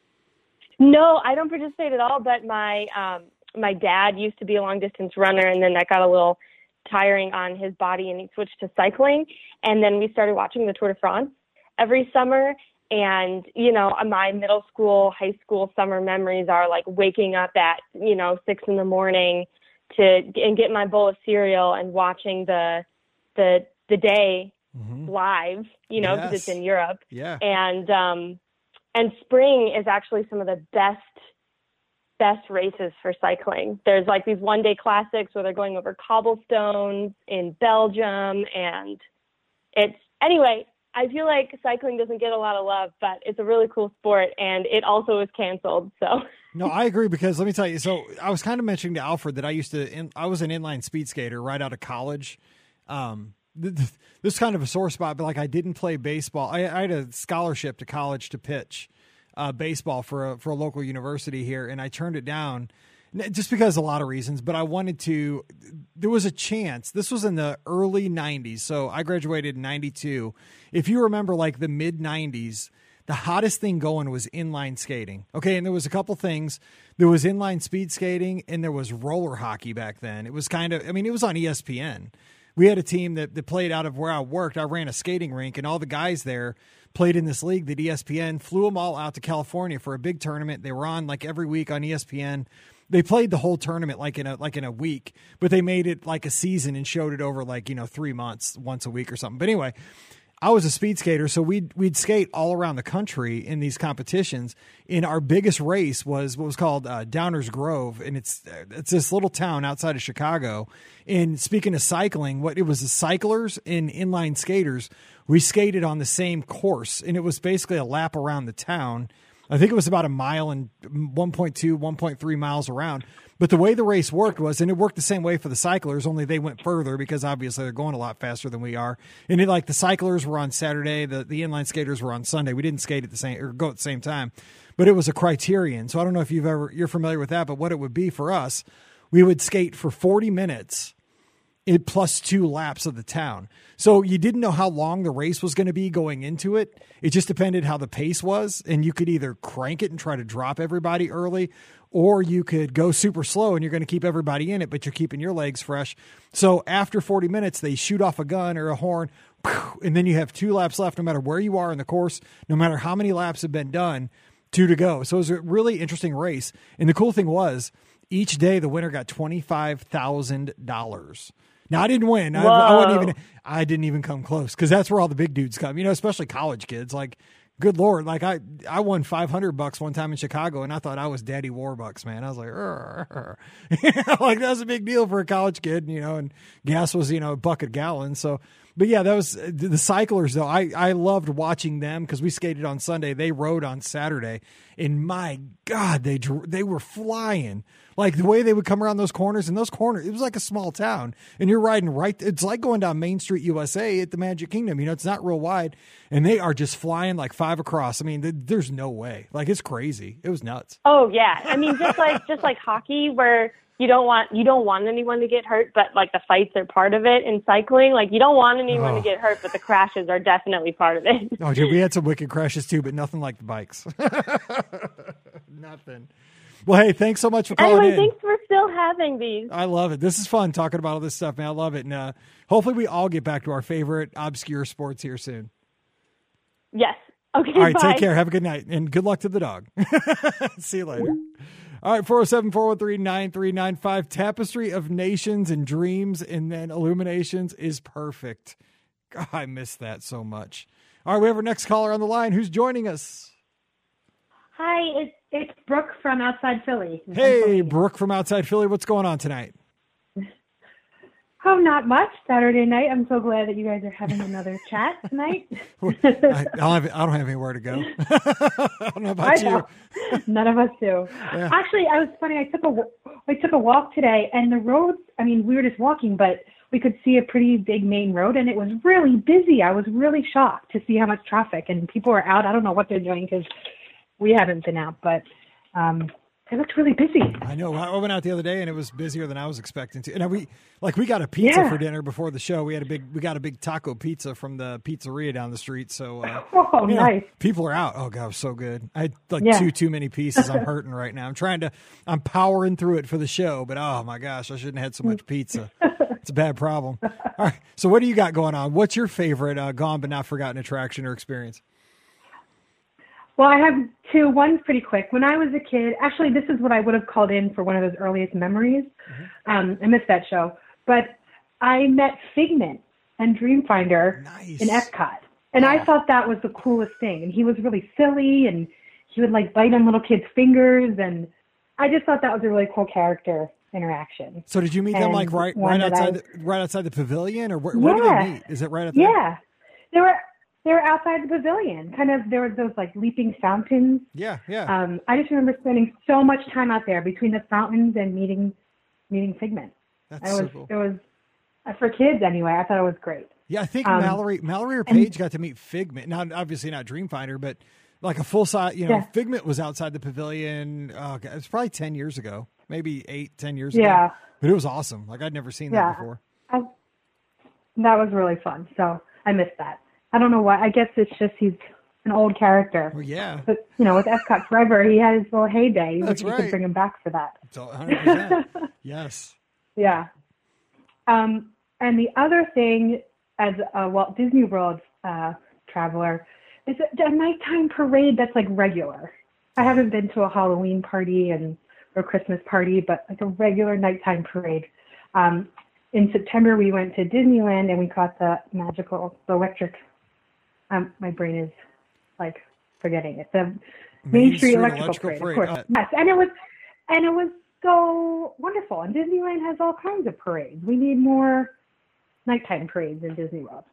No, I don't participate at all, but my, um, my dad used to be a long distance runner, and then that got a little tiring on his body, and he switched to cycling. And then we started watching the Tour de France every summer. And, you know, my middle school, high school summer memories are like waking up at, you know, six in the morning to, and get my bowl of cereal and watching the, the, the day mm-hmm. live, you know, because yes. it's in Europe. Yeah. And, um, and spring is actually some of the best, best races for cycling. There's like these one day classics where they're going over cobblestones in Belgium. And it's, anyway, I feel like cycling doesn't get a lot of love, but it's a really cool sport, and it also is canceled. So no, I agree, because let me tell you. So I was kind of mentioning to Alfred that I used to. In, I was an inline speed skater right out of college. Um, th- th- this is kind of a sore spot, but like I didn't play baseball. I, I had a scholarship to college to pitch uh, baseball for a for a local university here, and I turned it down. Just because a lot of reasons, but I wanted to, there was a chance, this was in the early nineties. So I graduated in ninety-two. If you remember like the mid nineties, the hottest thing going was inline skating. Okay. And there was a couple things. There was inline speed skating and there was roller hockey back then. It was kind of, I mean, it was on E S P N. We had a team that, that played out of where I worked. I ran a skating rink, and all the guys there played in this league that E S P N flew them all out to California for a big tournament. They were on like every week on E S P N. They played the whole tournament like in a like in a week, but they made it like a season and showed it over like, you know, three months, once a week or something. But anyway, I was a speed skater, so we'd we'd skate all around the country in these competitions. And our biggest race was what was called uh, Downers Grove, and it's it's this little town outside of Chicago. And speaking of cycling, what it was the cyclers and inline skaters, we skated on the same course, and it was basically a lap around the town. I think it was about a mile and one point two, one point three miles around. But the way the race worked was, and it worked the same way for the cyclers, only they went further because obviously they're going a lot faster than we are. And it, like the cyclers were on Saturday, the, the inline skaters were on Sunday. We didn't skate at the same or go at the same time, but it was a criterion. So I don't know if you've ever you're familiar with that, but what it would be for us, we would skate for forty minutes. It plus two laps of the town. So you didn't know how long the race was going to be going into it. It just depended how the pace was. And you could either crank it and try to drop everybody early, or you could go super slow and you're going to keep everybody in it, but you're keeping your legs fresh. So after forty minutes, they shoot off a gun or a horn, and then you have two laps left, no matter where you are in the course, no matter how many laps have been done, two to go. So it was a really interesting race. And the cool thing was, each day the winner got twenty-five thousand dollars. Now I didn't win. I, I wouldn't even. I didn't even come close, because that's where all the big dudes come. You know, especially college kids. Like, good Lord, like I, I won five hundred bucks one time in Chicago, and I thought I was Daddy Warbucks, man. I was like, "Rrr, rrr." You know, like that was a big deal for a college kid. You know, and gas was, you know, a buck a gallon. So, but yeah, that was the cyclers though. I I loved watching them because we skated on Sunday. They rode on Saturday, and my God, they they were flying. Like the way they would come around those corners, and those corners, it was like a small town, and you're riding right. It's like going down Main Street, U S A at the Magic Kingdom. You know, it's not real wide, and they are just flying like five across. I mean, th- there's no way. Like, it's crazy. It was nuts. Oh yeah. I mean, just like, just like hockey, where you don't want, you don't want anyone to get hurt, but like the fights are part of it. In cycling, like you don't want anyone oh. to get hurt, but the crashes are definitely part of it. Oh, dude, we had some wicked crashes too, but nothing like the bikes. Nothing. Well, hey, thanks so much for calling anyway, in. Thanks for still having these. I love it. This is fun talking about all this stuff, man. I love it. And uh, hopefully we all get back to our favorite obscure sports here soon. Yes. Okay, all right, bye. Take care. Have a good night. And good luck to the dog. See you later. All right, four oh seven, four one three, nine three nine five. Tapestry of Nations and Dreams and then Illuminations is perfect. God, I miss that so much. All right, we have our next caller on the line. Who's joining us? Hi, it's it's Brooke from outside Philly. Hey, Brooke from outside Philly. What's going on tonight? Oh, not much. Saturday night. I'm so glad that you guys are having another chat tonight. I, I, don't have, I don't have anywhere to go. I don't know about I know. you. None of us do. Yeah. Actually, I was funny. I took a I took a walk today, and the roads. I mean, we were just walking, but we could see a pretty big main road, and it was really busy. I was really shocked to see how much traffic, and people were out. I don't know what they're doing because we haven't been out, but um, It looked really busy. I know. I went out the other day and it was busier than I was expecting to. And we like we got a pizza Yeah. for dinner before the show. We had a big we got a big taco pizza from the pizzeria down the street. So uh, Oh, you know, nice. people are out. Oh god, it was so good. I had like Yeah. two too many pieces. I'm hurting right now. I'm trying to I'm powering through it for the show, but oh my gosh, I shouldn't have had so much pizza. It's a bad problem. All right. So what do you got going on? What's your favorite uh, gone but not forgotten attraction or experience? Well, I have two. One's pretty quick. When I was a kid, actually, this is what I would have called in for one of those earliest memories. Mm-hmm. Um, I missed that show. But I met Figment and Dreamfinder Nice. in Epcot. And I thought that was the coolest thing. And he was really silly, and he would, like, bite on little kids' fingers. And I just thought that was a really cool character interaction. So did you meet them And like right one right that outside I- the, right outside the pavilion, or where, where do Yeah. they meet? Is it right up there? Yeah. They were they were outside the pavilion. Kind of, there were those, like, leaping fountains. Yeah, yeah. Um, I just remember spending so much time out there between the fountains and meeting meeting Figment. That's It so was cool. it was uh, for kids anyway. I thought it was great. Yeah, I think um, Mallory Mallory or Paige got to meet Figment. Now, obviously not Dreamfinder, but like a full size. You know, Yeah. Figment was outside the pavilion. Oh, God, it was probably ten years ago, maybe eight, ten years Yeah. ago. But it was awesome. Like I'd never seen Yeah. that before. I, that was really fun. So I missed that. I don't know why. I guess it's just he's an old character. Well, yeah, But you know, with Epcot Forever, he had his little heyday. You That's wish you right. could bring him back for that. it's one hundred percent. Yes. Yeah. Um, and the other thing, as a Walt Disney World uh, traveler, is a, a nighttime parade that's like regular. I haven't been to a Halloween party and or Christmas party, but like a regular nighttime parade. Um, in September, we went to Disneyland and we caught the magical, the electric. Um, my brain is like forgetting it. The Main, Street, Electrical, Electrical Parade, Parade. of course. Uh, Yes, and it was, and it was so wonderful. And Disneyland has all kinds of parades. We need more nighttime parades in Disney World.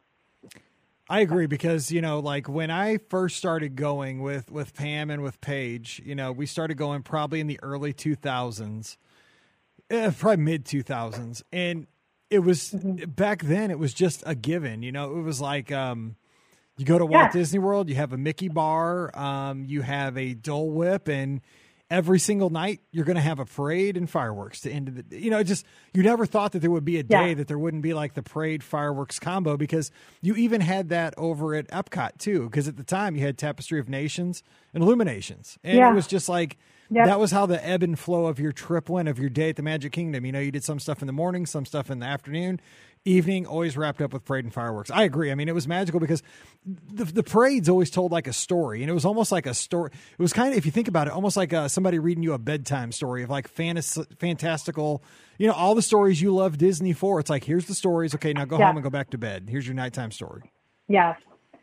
I agree because, you know, like when I first started going with, with Pam and with Paige, you know, we started going probably in the early two thousands, eh, probably mid two thousands. And it was Mm-hmm. back then it was just a given, you know, it was like, um, you go to Walt Yeah. Disney World, you have a Mickey bar, um, you have a Dole Whip, and every single night you're going to have a parade and fireworks to end of the, you know, just, you never thought that there would be a day Yeah. that there wouldn't be like the parade fireworks combo, because you even had that over at Epcot too. Cause at the time you had Tapestry of Nations and Illuminations, and Yeah. it was just like, Yep. that was how the ebb and flow of your trip went, of your day at the Magic Kingdom. You know, you did some stuff in the morning, some stuff in the afternoon, evening, always wrapped up with parade and fireworks. I agree. I mean, it was magical because the, the parades always told like a story, and it was almost like a story. It was kind of, if you think about it, almost like uh, somebody reading you a bedtime story of like fantas- fantastical, you know, all the stories you love Disney for. It's like, here's the stories. Okay, now go Yeah. home and go back to bed. Here's your nighttime story. Yes.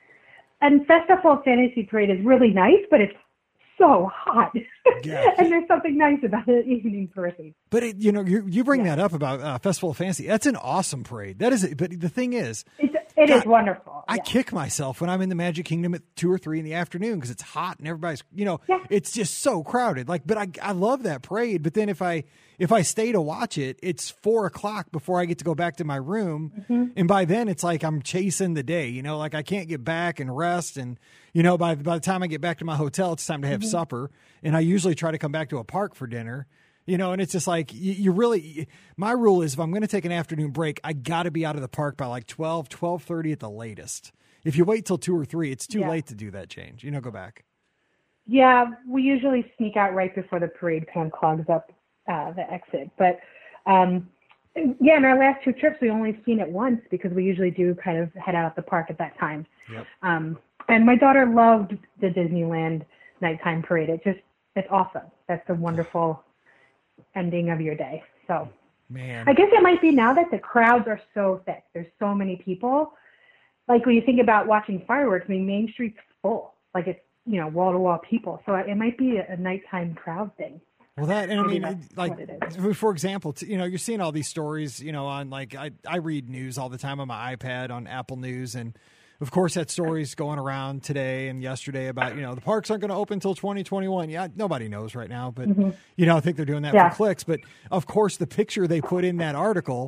And Festival Fantasy Parade is really nice, but it's so hot. Yeah. And there's something nice about the evening parade. But it, you know, you, you bring that up about uh, Festival of Fantasy. That's an awesome parade. That is it. But the thing is, It's, it is God, wonderful. I Yeah. kick myself when I'm in the Magic Kingdom at two or three in the afternoon because it's hot and everybody's, you know, Yeah. it's just so crowded. Like, but I, I love that parade. But then if I, if I stay to watch it, it's four o'clock before I get to go back to my room. Mm-hmm. And by then it's like I'm chasing the day, you know, like I can't get back and rest. And, you know, by, by the time I get back to my hotel, it's time to have Mm-hmm. supper. And I usually try to come back to a park for dinner. You know, and it's just like, you, you really, my rule is if I'm going to take an afternoon break, I got to be out of the park by like twelve, twelve thirty at the latest. If you wait till two or three, it's too Yeah. late to do that change. You know, go back. Yeah, we usually sneak out right before the parade kind of clogs up uh, the exit. But um, yeah, in our last two trips, we only seen it once because we usually do kind of head out of the park at that time. Yep. Um, and my daughter loved the Disneyland nighttime parade. It just, it's awesome. That's a wonderful ending of your day. So Man. I guess it might be now that the crowds are so thick. There's so many people. Like when you think about watching fireworks, I mean, Main Street's full. Like it's, you know, wall to wall people. So it might be a, a nighttime crowd thing. Well, that, and I Maybe mean, that's like, what it is. for example, t- you know, you're seeing all these stories, you know, on like, I, I read news all the time on my iPad on Apple News. And of course, that story's going around today and yesterday about, you know, the parks aren't going to open until twenty twenty-one. Yeah, nobody knows right now, but, you know, I think they're doing that Yeah. for clicks. But of course, the picture they put in that article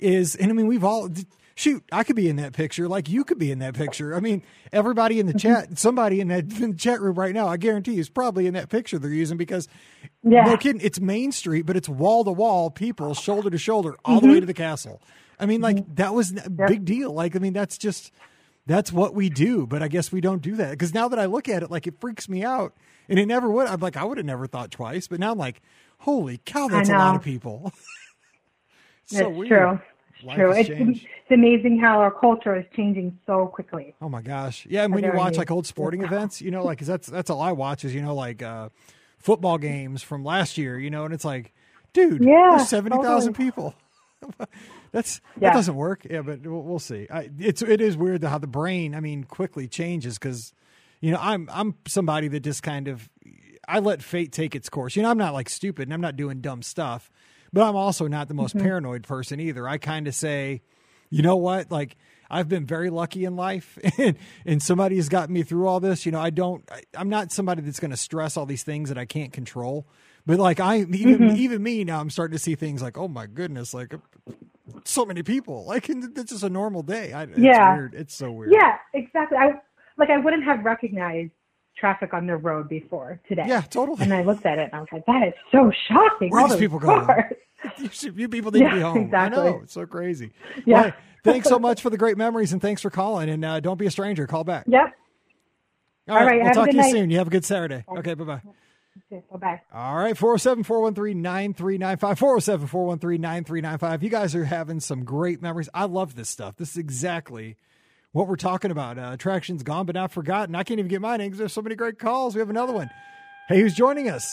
is, and I mean, we've all, shoot, I could be in that picture like you could be in that picture. I mean, everybody in the chat, somebody in that in the chat room right now, I guarantee you is probably in that picture they're using because, Yeah. no kidding, it's Main Street, but it's wall to wall people, shoulder to shoulder, all Mm-hmm. the way to the castle. I mean, like, that was a big deal. Like, I mean, that's just, that's what we do. But I guess we don't do that. Because now that I look at it, like, it freaks me out. And it never would. I'm like, I would have never thought twice. But now I'm like, holy cow, that's a lot know. of people. It's so It's weird. true. It's Life true. has It's, changed. it's amazing how our culture is changing so quickly. Oh my gosh. Yeah. And when you Very watch neat. like old sporting events, you know, like, 'cause that's, that's all I watch is, you know, like, uh, football games from last year, you know, and it's like, dude, Yeah, there's seventy thousand totally. people. That's, that Yeah. doesn't work. Yeah. But we'll, we'll see. I, it's, it is weird how the brain, I mean, quickly changes. 'Cause, you know, I'm, I'm somebody that just kind of, I let fate take its course. You know, I'm not like stupid and I'm not doing dumb stuff, but I'm also not the most paranoid person either. I kind of say, you know what? Like, I've been very lucky in life and, and somebody has gotten me through all this. You know, I don't, I, I'm not somebody that's going to stress all these things that I can't control. But like, I, even, even me now, I'm starting to see things like, oh my goodness, like so many people, like, and it's just a normal day. I, it's Yeah. weird. It's so weird. Yeah, exactly. I like I wouldn't have recognized traffic on the road before today. Yeah, totally. And I looked at it and I was like, that is so shocking. Where are All these those people going? cars. You, should- you people need to be Yeah, home. exactly. I know. It's so crazy. Yeah. Well, thanks so much for the great memories and thanks for calling. And uh, don't be a stranger. Call back. Yep. All right. right, We'll have a talk to good you night. soon. You have a good Saturday. Okay. Bye bye. Okay, bye-bye. All right. four oh seven, four one three, nine three nine five. four oh seven, four one three, nine three nine five. You guys are having some great memories. I love this stuff. This is exactly what we're talking about. Uh, attractions gone but not forgotten. I can't even get mine in because there's so many great calls. We have another one. Hey, who's joining us?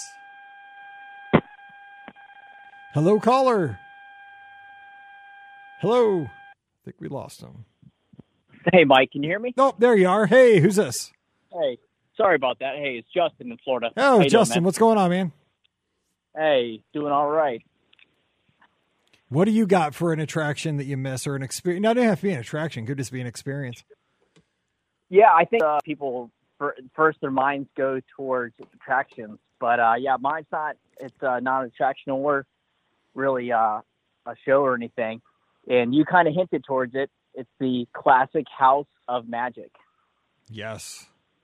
Hello, caller. Hello. I think we lost him. Hey, Mike, can you hear me? Oh, there you are. Hey, who's this? Hey, sorry about that. Hey, it's Justin in Florida. Oh, How you doing, Justin, man? what's going on, man? Hey, doing all right. What do you got for an attraction that you miss or an experience? No, it doesn't have to be an attraction. Could just be an experience. Yeah, I think uh, people fir- first their minds go towards attractions, but uh, yeah, mine's not. It's uh, not an attraction or really uh, a show or anything. And you kind of hinted towards it. It's the classic House of Magic. Yes.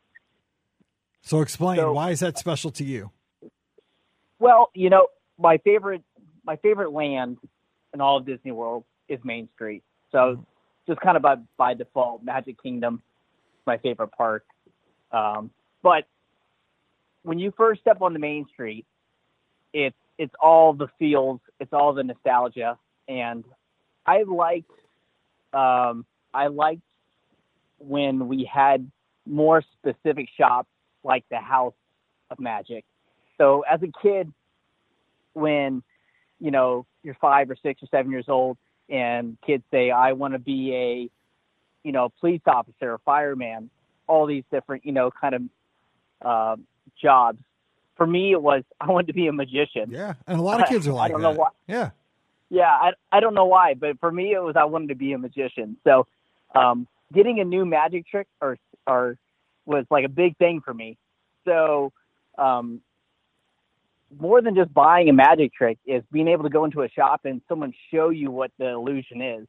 So explain, So- why is that special to you? Well, you know, my favorite my favorite land in all of Disney World is Main Street. So just kind of by, by default, Magic Kingdom, my favorite park. Um, but when you first step on the Main Street, it's it's all the feels, it's all the nostalgia, and I liked um, I liked when we had more specific shops like the House of Magic. So as a kid, when, you know, you're five or six or seven years old and kids say, I want to be a, you know, police officer, a fireman, all these different, you know, kind of uh, jobs. For me, it was, I wanted to be a magician. Yeah. And a lot of kids are I like don't that. know why. Yeah. Yeah, I, I don't know why, but for me, it was I wanted to be a magician. So um, getting a new magic trick or or was like a big thing for me. So um, more than just buying a magic trick is being able to go into a shop and someone show you what the illusion is.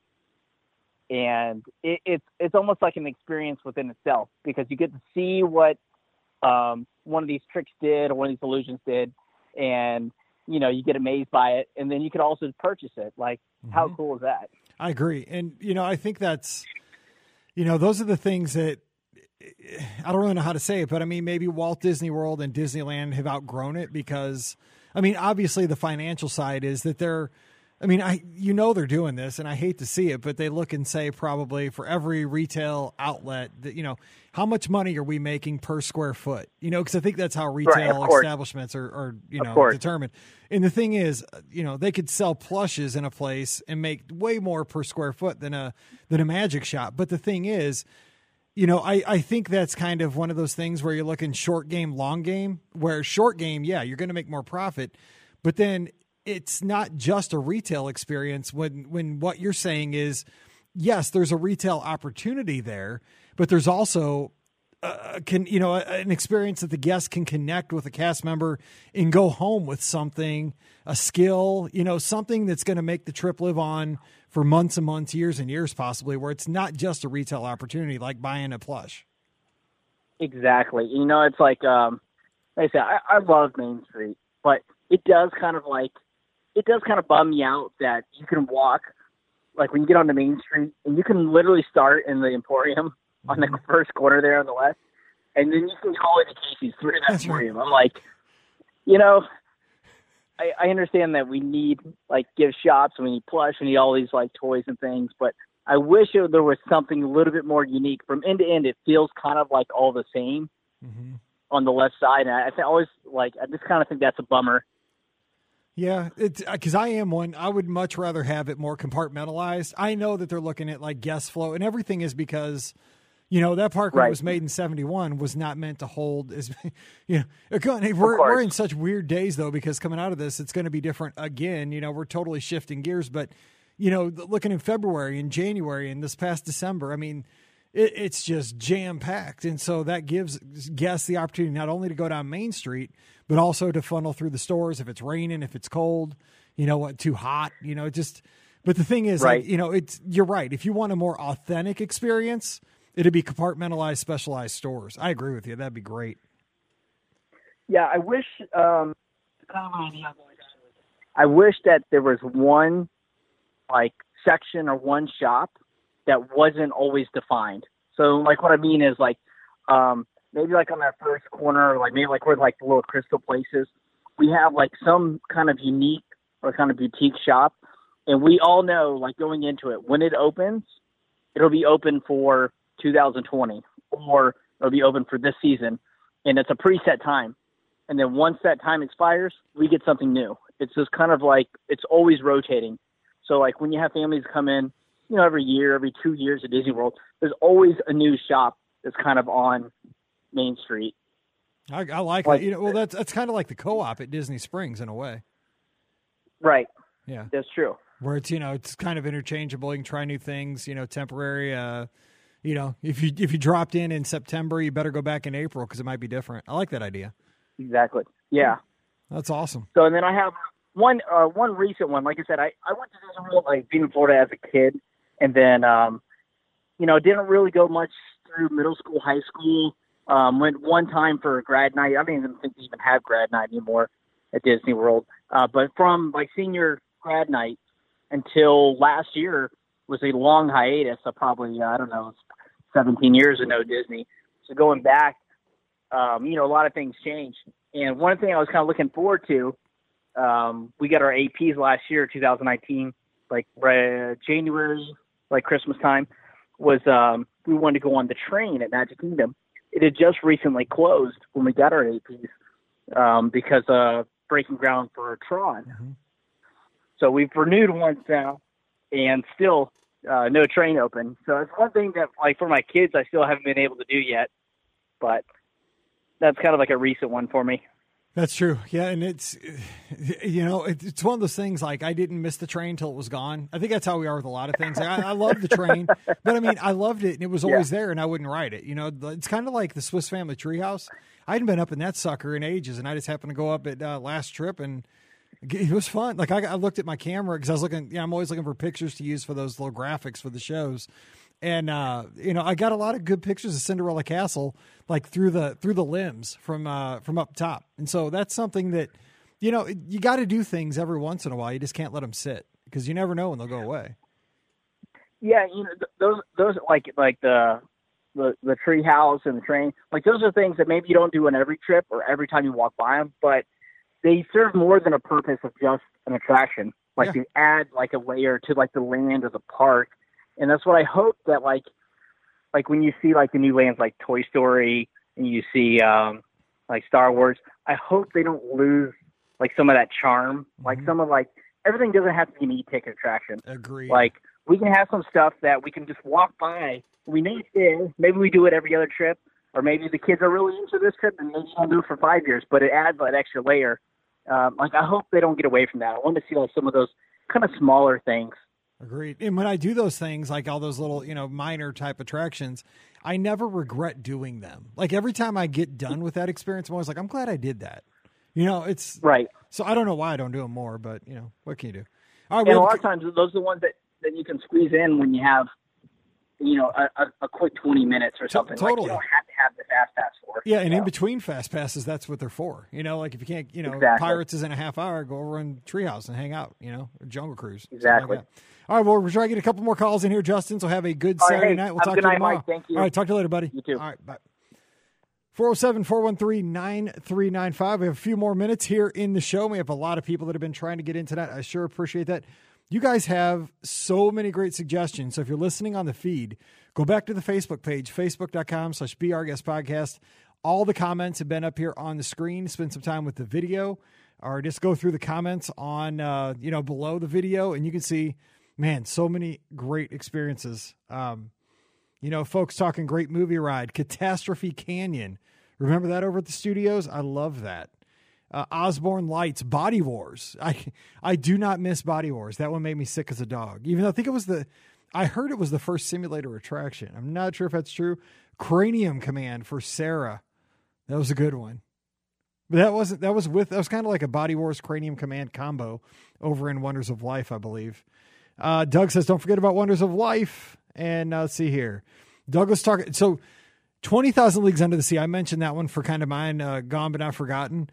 And it, it's it's almost like an experience within itself because you get to see what um, one of these tricks did or one of these illusions did, and you know you get amazed by it, and then you can also purchase it. Like, how cool is that? I agree. And, you know, I think that's, you know, those are the things that I don't really know how to say it, but I mean, maybe Walt Disney World and Disneyland have outgrown it because, I mean, obviously the financial side is that they're, I mean, I, you know, they're doing this and I hate to see it, but they look and say probably for every retail outlet that, you know, how much money are we making per square foot? You know, because I think that's how retail of course. establishments are, are, you Of know, course. determined. And the thing is, you know, they could sell plushes in a place and make way more per square foot than a, than a magic shop. But the thing is, you know, I, I think that's kind of one of those things where you're looking short game, long game, where short game, yeah, you're going to make more profit, but then it's not just a retail experience when, when what you're saying is, yes, there's a retail opportunity there, but there's also uh, can, you know, an experience that the guest can connect with a cast member and go home with something, a skill, you know, something that's going to make the trip live on for months and months, years and years, possibly, where it's not just a retail opportunity like buying a plush. Exactly. You know, it's like, um, like I said, I, I love Main Street, but it does kind of like, it does kind of bum me out that you can walk, like when you get on the Main Street, and you can literally start in the Emporium mm-hmm. on the first corner there on the left, and then you can go into Casey's through that That's Emporium. Right. I'm like, you know, I, I understand that we need like gift shops, and we need plush, we need all these like toys and things, but I wish it, there was something a little bit more unique. From end to end, it feels kind of like all the same mm-hmm. on the left side, and I, I always like, I just kind of think that's a bummer. Yeah, it's because I am one. I would much rather have it more compartmentalized. I know that they're looking at like guest flow, and everything is because, you know, that park when right. it was made in seventy-one was not meant to hold as, you know, we're, we're in such weird days though, because coming out of this, it's going to be different again. You know, we're totally shifting gears, but you know, looking in February and January and this past December, I mean, it, it's just jam packed. And so that gives guests the opportunity not only to go down Main Street, but also to funnel through the stores. If it's raining, if it's cold, you know what, too hot, you know, just, but the thing is, right. like, you know, it's, you're right. If you want a more authentic experience, it'd be compartmentalized, specialized stores. I agree with you. That'd be great. Yeah. I wish, um, I wish that there was one like section or one shop that wasn't always defined. So like what I mean is like, um, maybe like on that first corner, or like maybe like where like the little crystal places, we have like some kind of unique or kind of boutique shop. And we all know, like going into it, when it opens, it'll be open for two thousand twenty or it'll be open for this season. And it's a preset time. And then once that time expires, we get something new. It's just kind of like, it's always rotating. So like when you have families come in, you know, every year, every two years at Disney World, there's always a new shop that's kind of on Main Street. I, I like, like that. You know, well, that's that's kind of like the Co-op at Disney Springs in a way. Right. Yeah, that's true. Where it's, you know, it's kind of interchangeable. You can try new things. You know, temporary. Uh, you know, if you if you dropped in in September, you better go back in April because it might be different. I like that idea. Exactly. Yeah. That's awesome. So and then I have one uh, one recent one. Like I said, I, I went to Disney World like being in Florida as a kid, and then um, you know, didn't really go much through middle school, high school. Um, went one time for a grad night. I don't even think they even have grad night anymore at Disney World. Uh, but from like senior grad night until last year was a long hiatus of probably, uh, I don't know, seventeen years of no Disney. So going back, um, you know, a lot of things changed. And one thing I was kind of looking forward to, um, we got our A Ps last year, two thousand nineteen, like uh, January, like Christmas time, was um, we wanted to go on the train at Magic Kingdom. It had just recently closed when we got our A Ps um, because of breaking ground for Tron. Mm-hmm. So we've renewed once now, and still uh, no train open. So it's one thing that, like, for my kids, I still haven't been able to do yet. But that's kind of like a recent one for me. That's true. Yeah, and it's, you know, it's one of those things, like, I didn't miss the train till it was gone. I think that's how we are with a lot of things. Like, I, I love the train, but, I mean, I loved it, and it was always yeah. there, and I wouldn't ride it. You know, it's kind of like the Swiss Family Treehouse. I hadn't been up in that sucker in ages, and I just happened to go up at uh, last trip, and it was fun. Like, I, I looked at my camera, because I was looking, you know, I'm always looking for pictures to use for those little graphics for the shows. And, uh, you know, I got a lot of good pictures of Cinderella Castle, like through the, through the limbs from, uh, from up top. And so that's something that, you know, you got to do things every once in a while. You just can't let them sit because you never know when they'll go away. Yeah. You know, those, those like, like the, the, the tree house and the train, like those are things that maybe you don't do on every trip or every time you walk by them, but they serve more than a purpose of just an attraction. Like yeah. you add like a layer to like the land or the park. And that's what I hope that, like, like when you see, like, the new lands, like Toy Story, and you see, um, like, Star Wars, I hope they don't lose, like, some of that charm. Mm-hmm. Like, some of, like, everything doesn't have to be an e-ticket attraction. Agreed. Like, we can have some stuff that we can just walk by. We know it's there. Maybe we do it every other trip, or maybe the kids are really into this trip, and maybe we'll do it for five years, but it adds that extra layer. Um, like, I hope they don't get away from that. I want to see, like, some of those kind of smaller things Agreed. And when I do those things, like all those little, you know, minor type attractions, I never regret doing them. Like every time I get done with that experience, I'm always like, I'm glad I did that. You know, it's right. So I don't know why I don't do them more, but you know, what can you do? All right, and a have, lot of times those are the ones that, that you can squeeze in when you have, you know, a, a, a quick twenty minutes or something. Totally. Like you don't have to have the fast pass for. Yeah, and so. in between fast passes, that's what they're for. You know, like if you can't, you know, exactly. Pirates is in a half hour, go over in Treehouse and hang out, you know, or Jungle Cruise. Exactly. Like all right, well, we're trying to get a couple more calls in here, Justin, so have a good all Saturday right, hey, night. We'll have talk a good to you night, tomorrow. Mike. Thank you. All right, talk to you later, buddy. You too. All right, bye. four oh seven, four one three, nine three nine five. We have a few more minutes here in the show. We have a lot of people that have been trying to get into that. I sure appreciate that. You guys have so many great suggestions. So if you're listening on the feed, go back to the Facebook page, facebook.com slash BRGuestPodcast. All the comments have been up here on the screen. Spend some time with the video or just go through the comments on, uh, you know, below the video. And you can see, man, so many great experiences. Um, you know, folks talking great movie ride, Catastrophe Canyon. Remember that over at the studios? I love that. Uh, Osborne Lights, Body Wars. I I do not miss Body Wars. That one made me sick as a dog. Even though I think it was the, I heard it was the first simulator attraction. I'm not sure if that's true. Cranium Command for Sarah. That was a good one. But that wasn't, that was with, that was kind of like a Body Wars Cranium Command combo over in Wonders of Life, I believe. Uh, Doug says, don't forget about Wonders of Life. And uh, let's see here. Douglas talking. So twenty thousand Leagues Under the Sea. I mentioned that one for kind of mine, uh, Gone But Not Forgotten.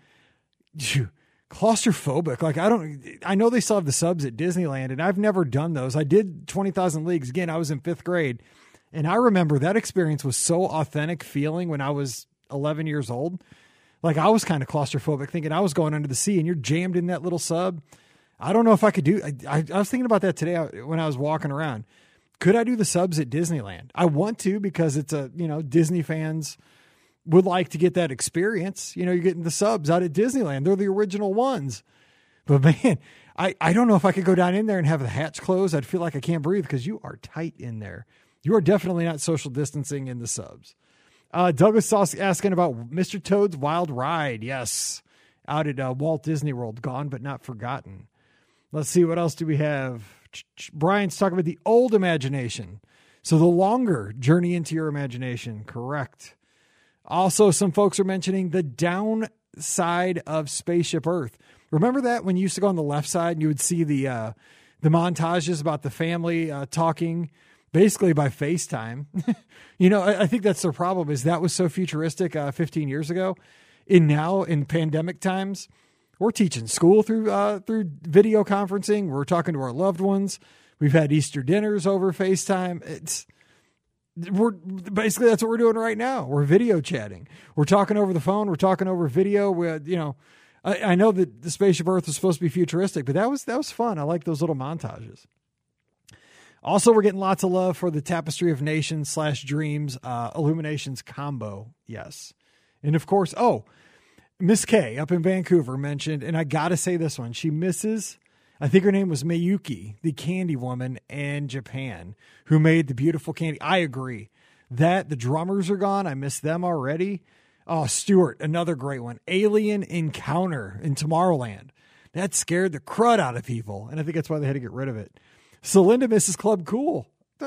Claustrophobic. Like I don't, I know they still have the subs at Disneyland and I've never done those. I did twenty thousand Leagues. Again, I was in fifth grade and I remember that experience was so authentic feeling when I was eleven years old. Like I was kind of claustrophobic thinking I was going under the sea and you're jammed in that little sub. I don't know if I could do, I, I, I was thinking about that today when I was walking around. Could I do the subs at Disneyland? I want to because it's a, you know, Disney fans would like to get that experience. You know, you're getting the subs out at Disneyland. They're the original ones. But man, I, I don't know if I could go down in there and have the hatch closed. I'd feel like I can't breathe because you are tight in there. You are definitely not social distancing in the subs. Uh, Douglas Sauce asking about Mister Toad's Wild Ride. Yes. Out at uh, Walt Disney World. Gone but not forgotten. Let's see. What else do we have? Brian's talking about the old imagination. So the longer journey into your imagination. Correct. Also, some folks are mentioning the downside of Spaceship Earth. Remember that when you used to go on the left side and you would see the uh, the montages about the family uh, talking basically by FaceTime? You know, I, I think that's their problem is that was so futuristic uh, fifteen years ago. And now in pandemic times, we're teaching school through uh, through video conferencing. We're talking to our loved ones. We've had Easter dinners over FaceTime. It's We're basically that's what we're doing right now. We're video chatting. We're talking over the phone. We're talking over video. We, you know, I, I know that the Spaceship Earth was supposed to be futuristic, but that was that was fun. I like those little montages. Also, we're getting lots of love for the Tapestry of Nations slash Dreams uh, Illuminations combo. Yes, and of course, oh, Miss K up in Vancouver mentioned, and I got to say this one. She misses. I think her name was Miyuki, the candy woman in Japan, who made the beautiful candy. I agree that the drummers are gone. I miss them already. Oh, Stuart, another great one. Alien Encounter in Tomorrowland. That scared the crud out of people. And I think that's why they had to get rid of it. So Linda misses Club Cool.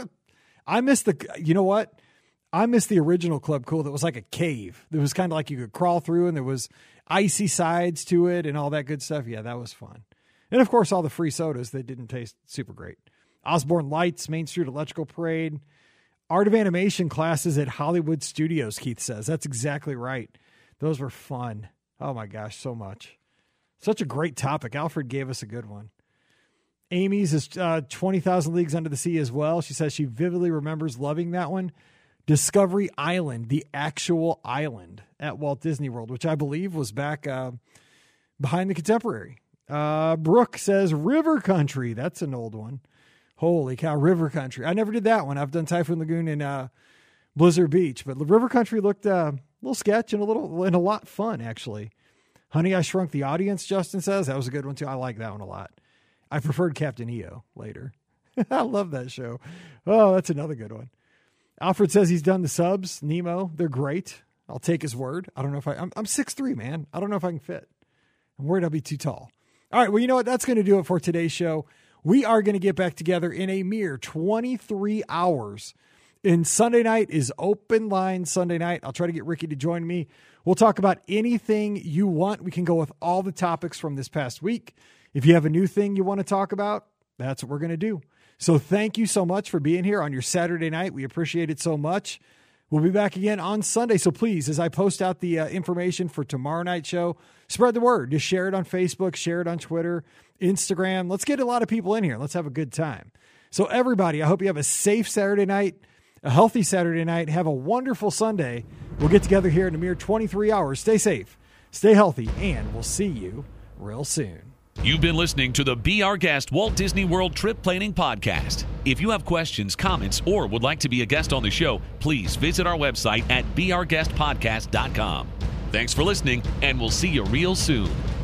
I miss the, you know what? I miss the original Club Cool that was like a cave. It was kind of like you could crawl through and there was icy sides to it and all that good stuff. Yeah, that was fun. And, of course, all the free sodas that didn't taste super great. Osborne Lights, Main Street Electrical Parade. Art of Animation classes at Hollywood Studios, Keith says. That's exactly right. Those were fun. Oh, my gosh, so much. Such a great topic. Alfred gave us a good one. Amy's is uh, twenty thousand Leagues Under the Sea as well. She says she vividly remembers loving that one. Discovery Island, the actual island at Walt Disney World, which I believe was back uh, behind the Contemporary. Uh, Brooke says River Country. That's an old one. Holy cow, River Country. I never did that one. I've done Typhoon Lagoon and uh, Blizzard Beach, but River Country looked uh, a little sketch and a little and a lot fun actually. Honey, I Shrunk the Audience. Justin says that was a good one too. I like that one a lot. I preferred Captain E O later. I love that show. Oh, that's another good one. Alfred says he's done the subs. Nemo, they're great. I'll take his word. I don't know if I. I'm, I'm six three, man. I don't know if I can fit. I'm worried I'll be too tall. All right, well, you know what? That's going to do it for today's show. We are going to get back together in a mere twenty-three hours. And Sunday night is open line Sunday night. I'll try to get Ricky to join me. We'll talk about anything you want. We can go with all the topics from this past week. If you have a new thing you want to talk about, that's what we're going to do. So thank you so much for being here on your Saturday night. We appreciate it so much. We'll be back again on Sunday. So please, as I post out the uh, information for tomorrow night's show, spread the word. Just share it on Facebook, share it on Twitter, Instagram. Let's get a lot of people in here. Let's have a good time. So everybody, I hope you have a safe Saturday night, a healthy Saturday night. Have a wonderful Sunday. We'll get together here in a mere twenty-three hours. Stay safe, stay healthy, and we'll see you real soon. You've been listening to the Be Our Guest Walt Disney World Trip Planning Podcast. If you have questions, comments, or would like to be a guest on the show, please visit our website at be our guest podcast dot com. Thanks for listening, and we'll see you real soon.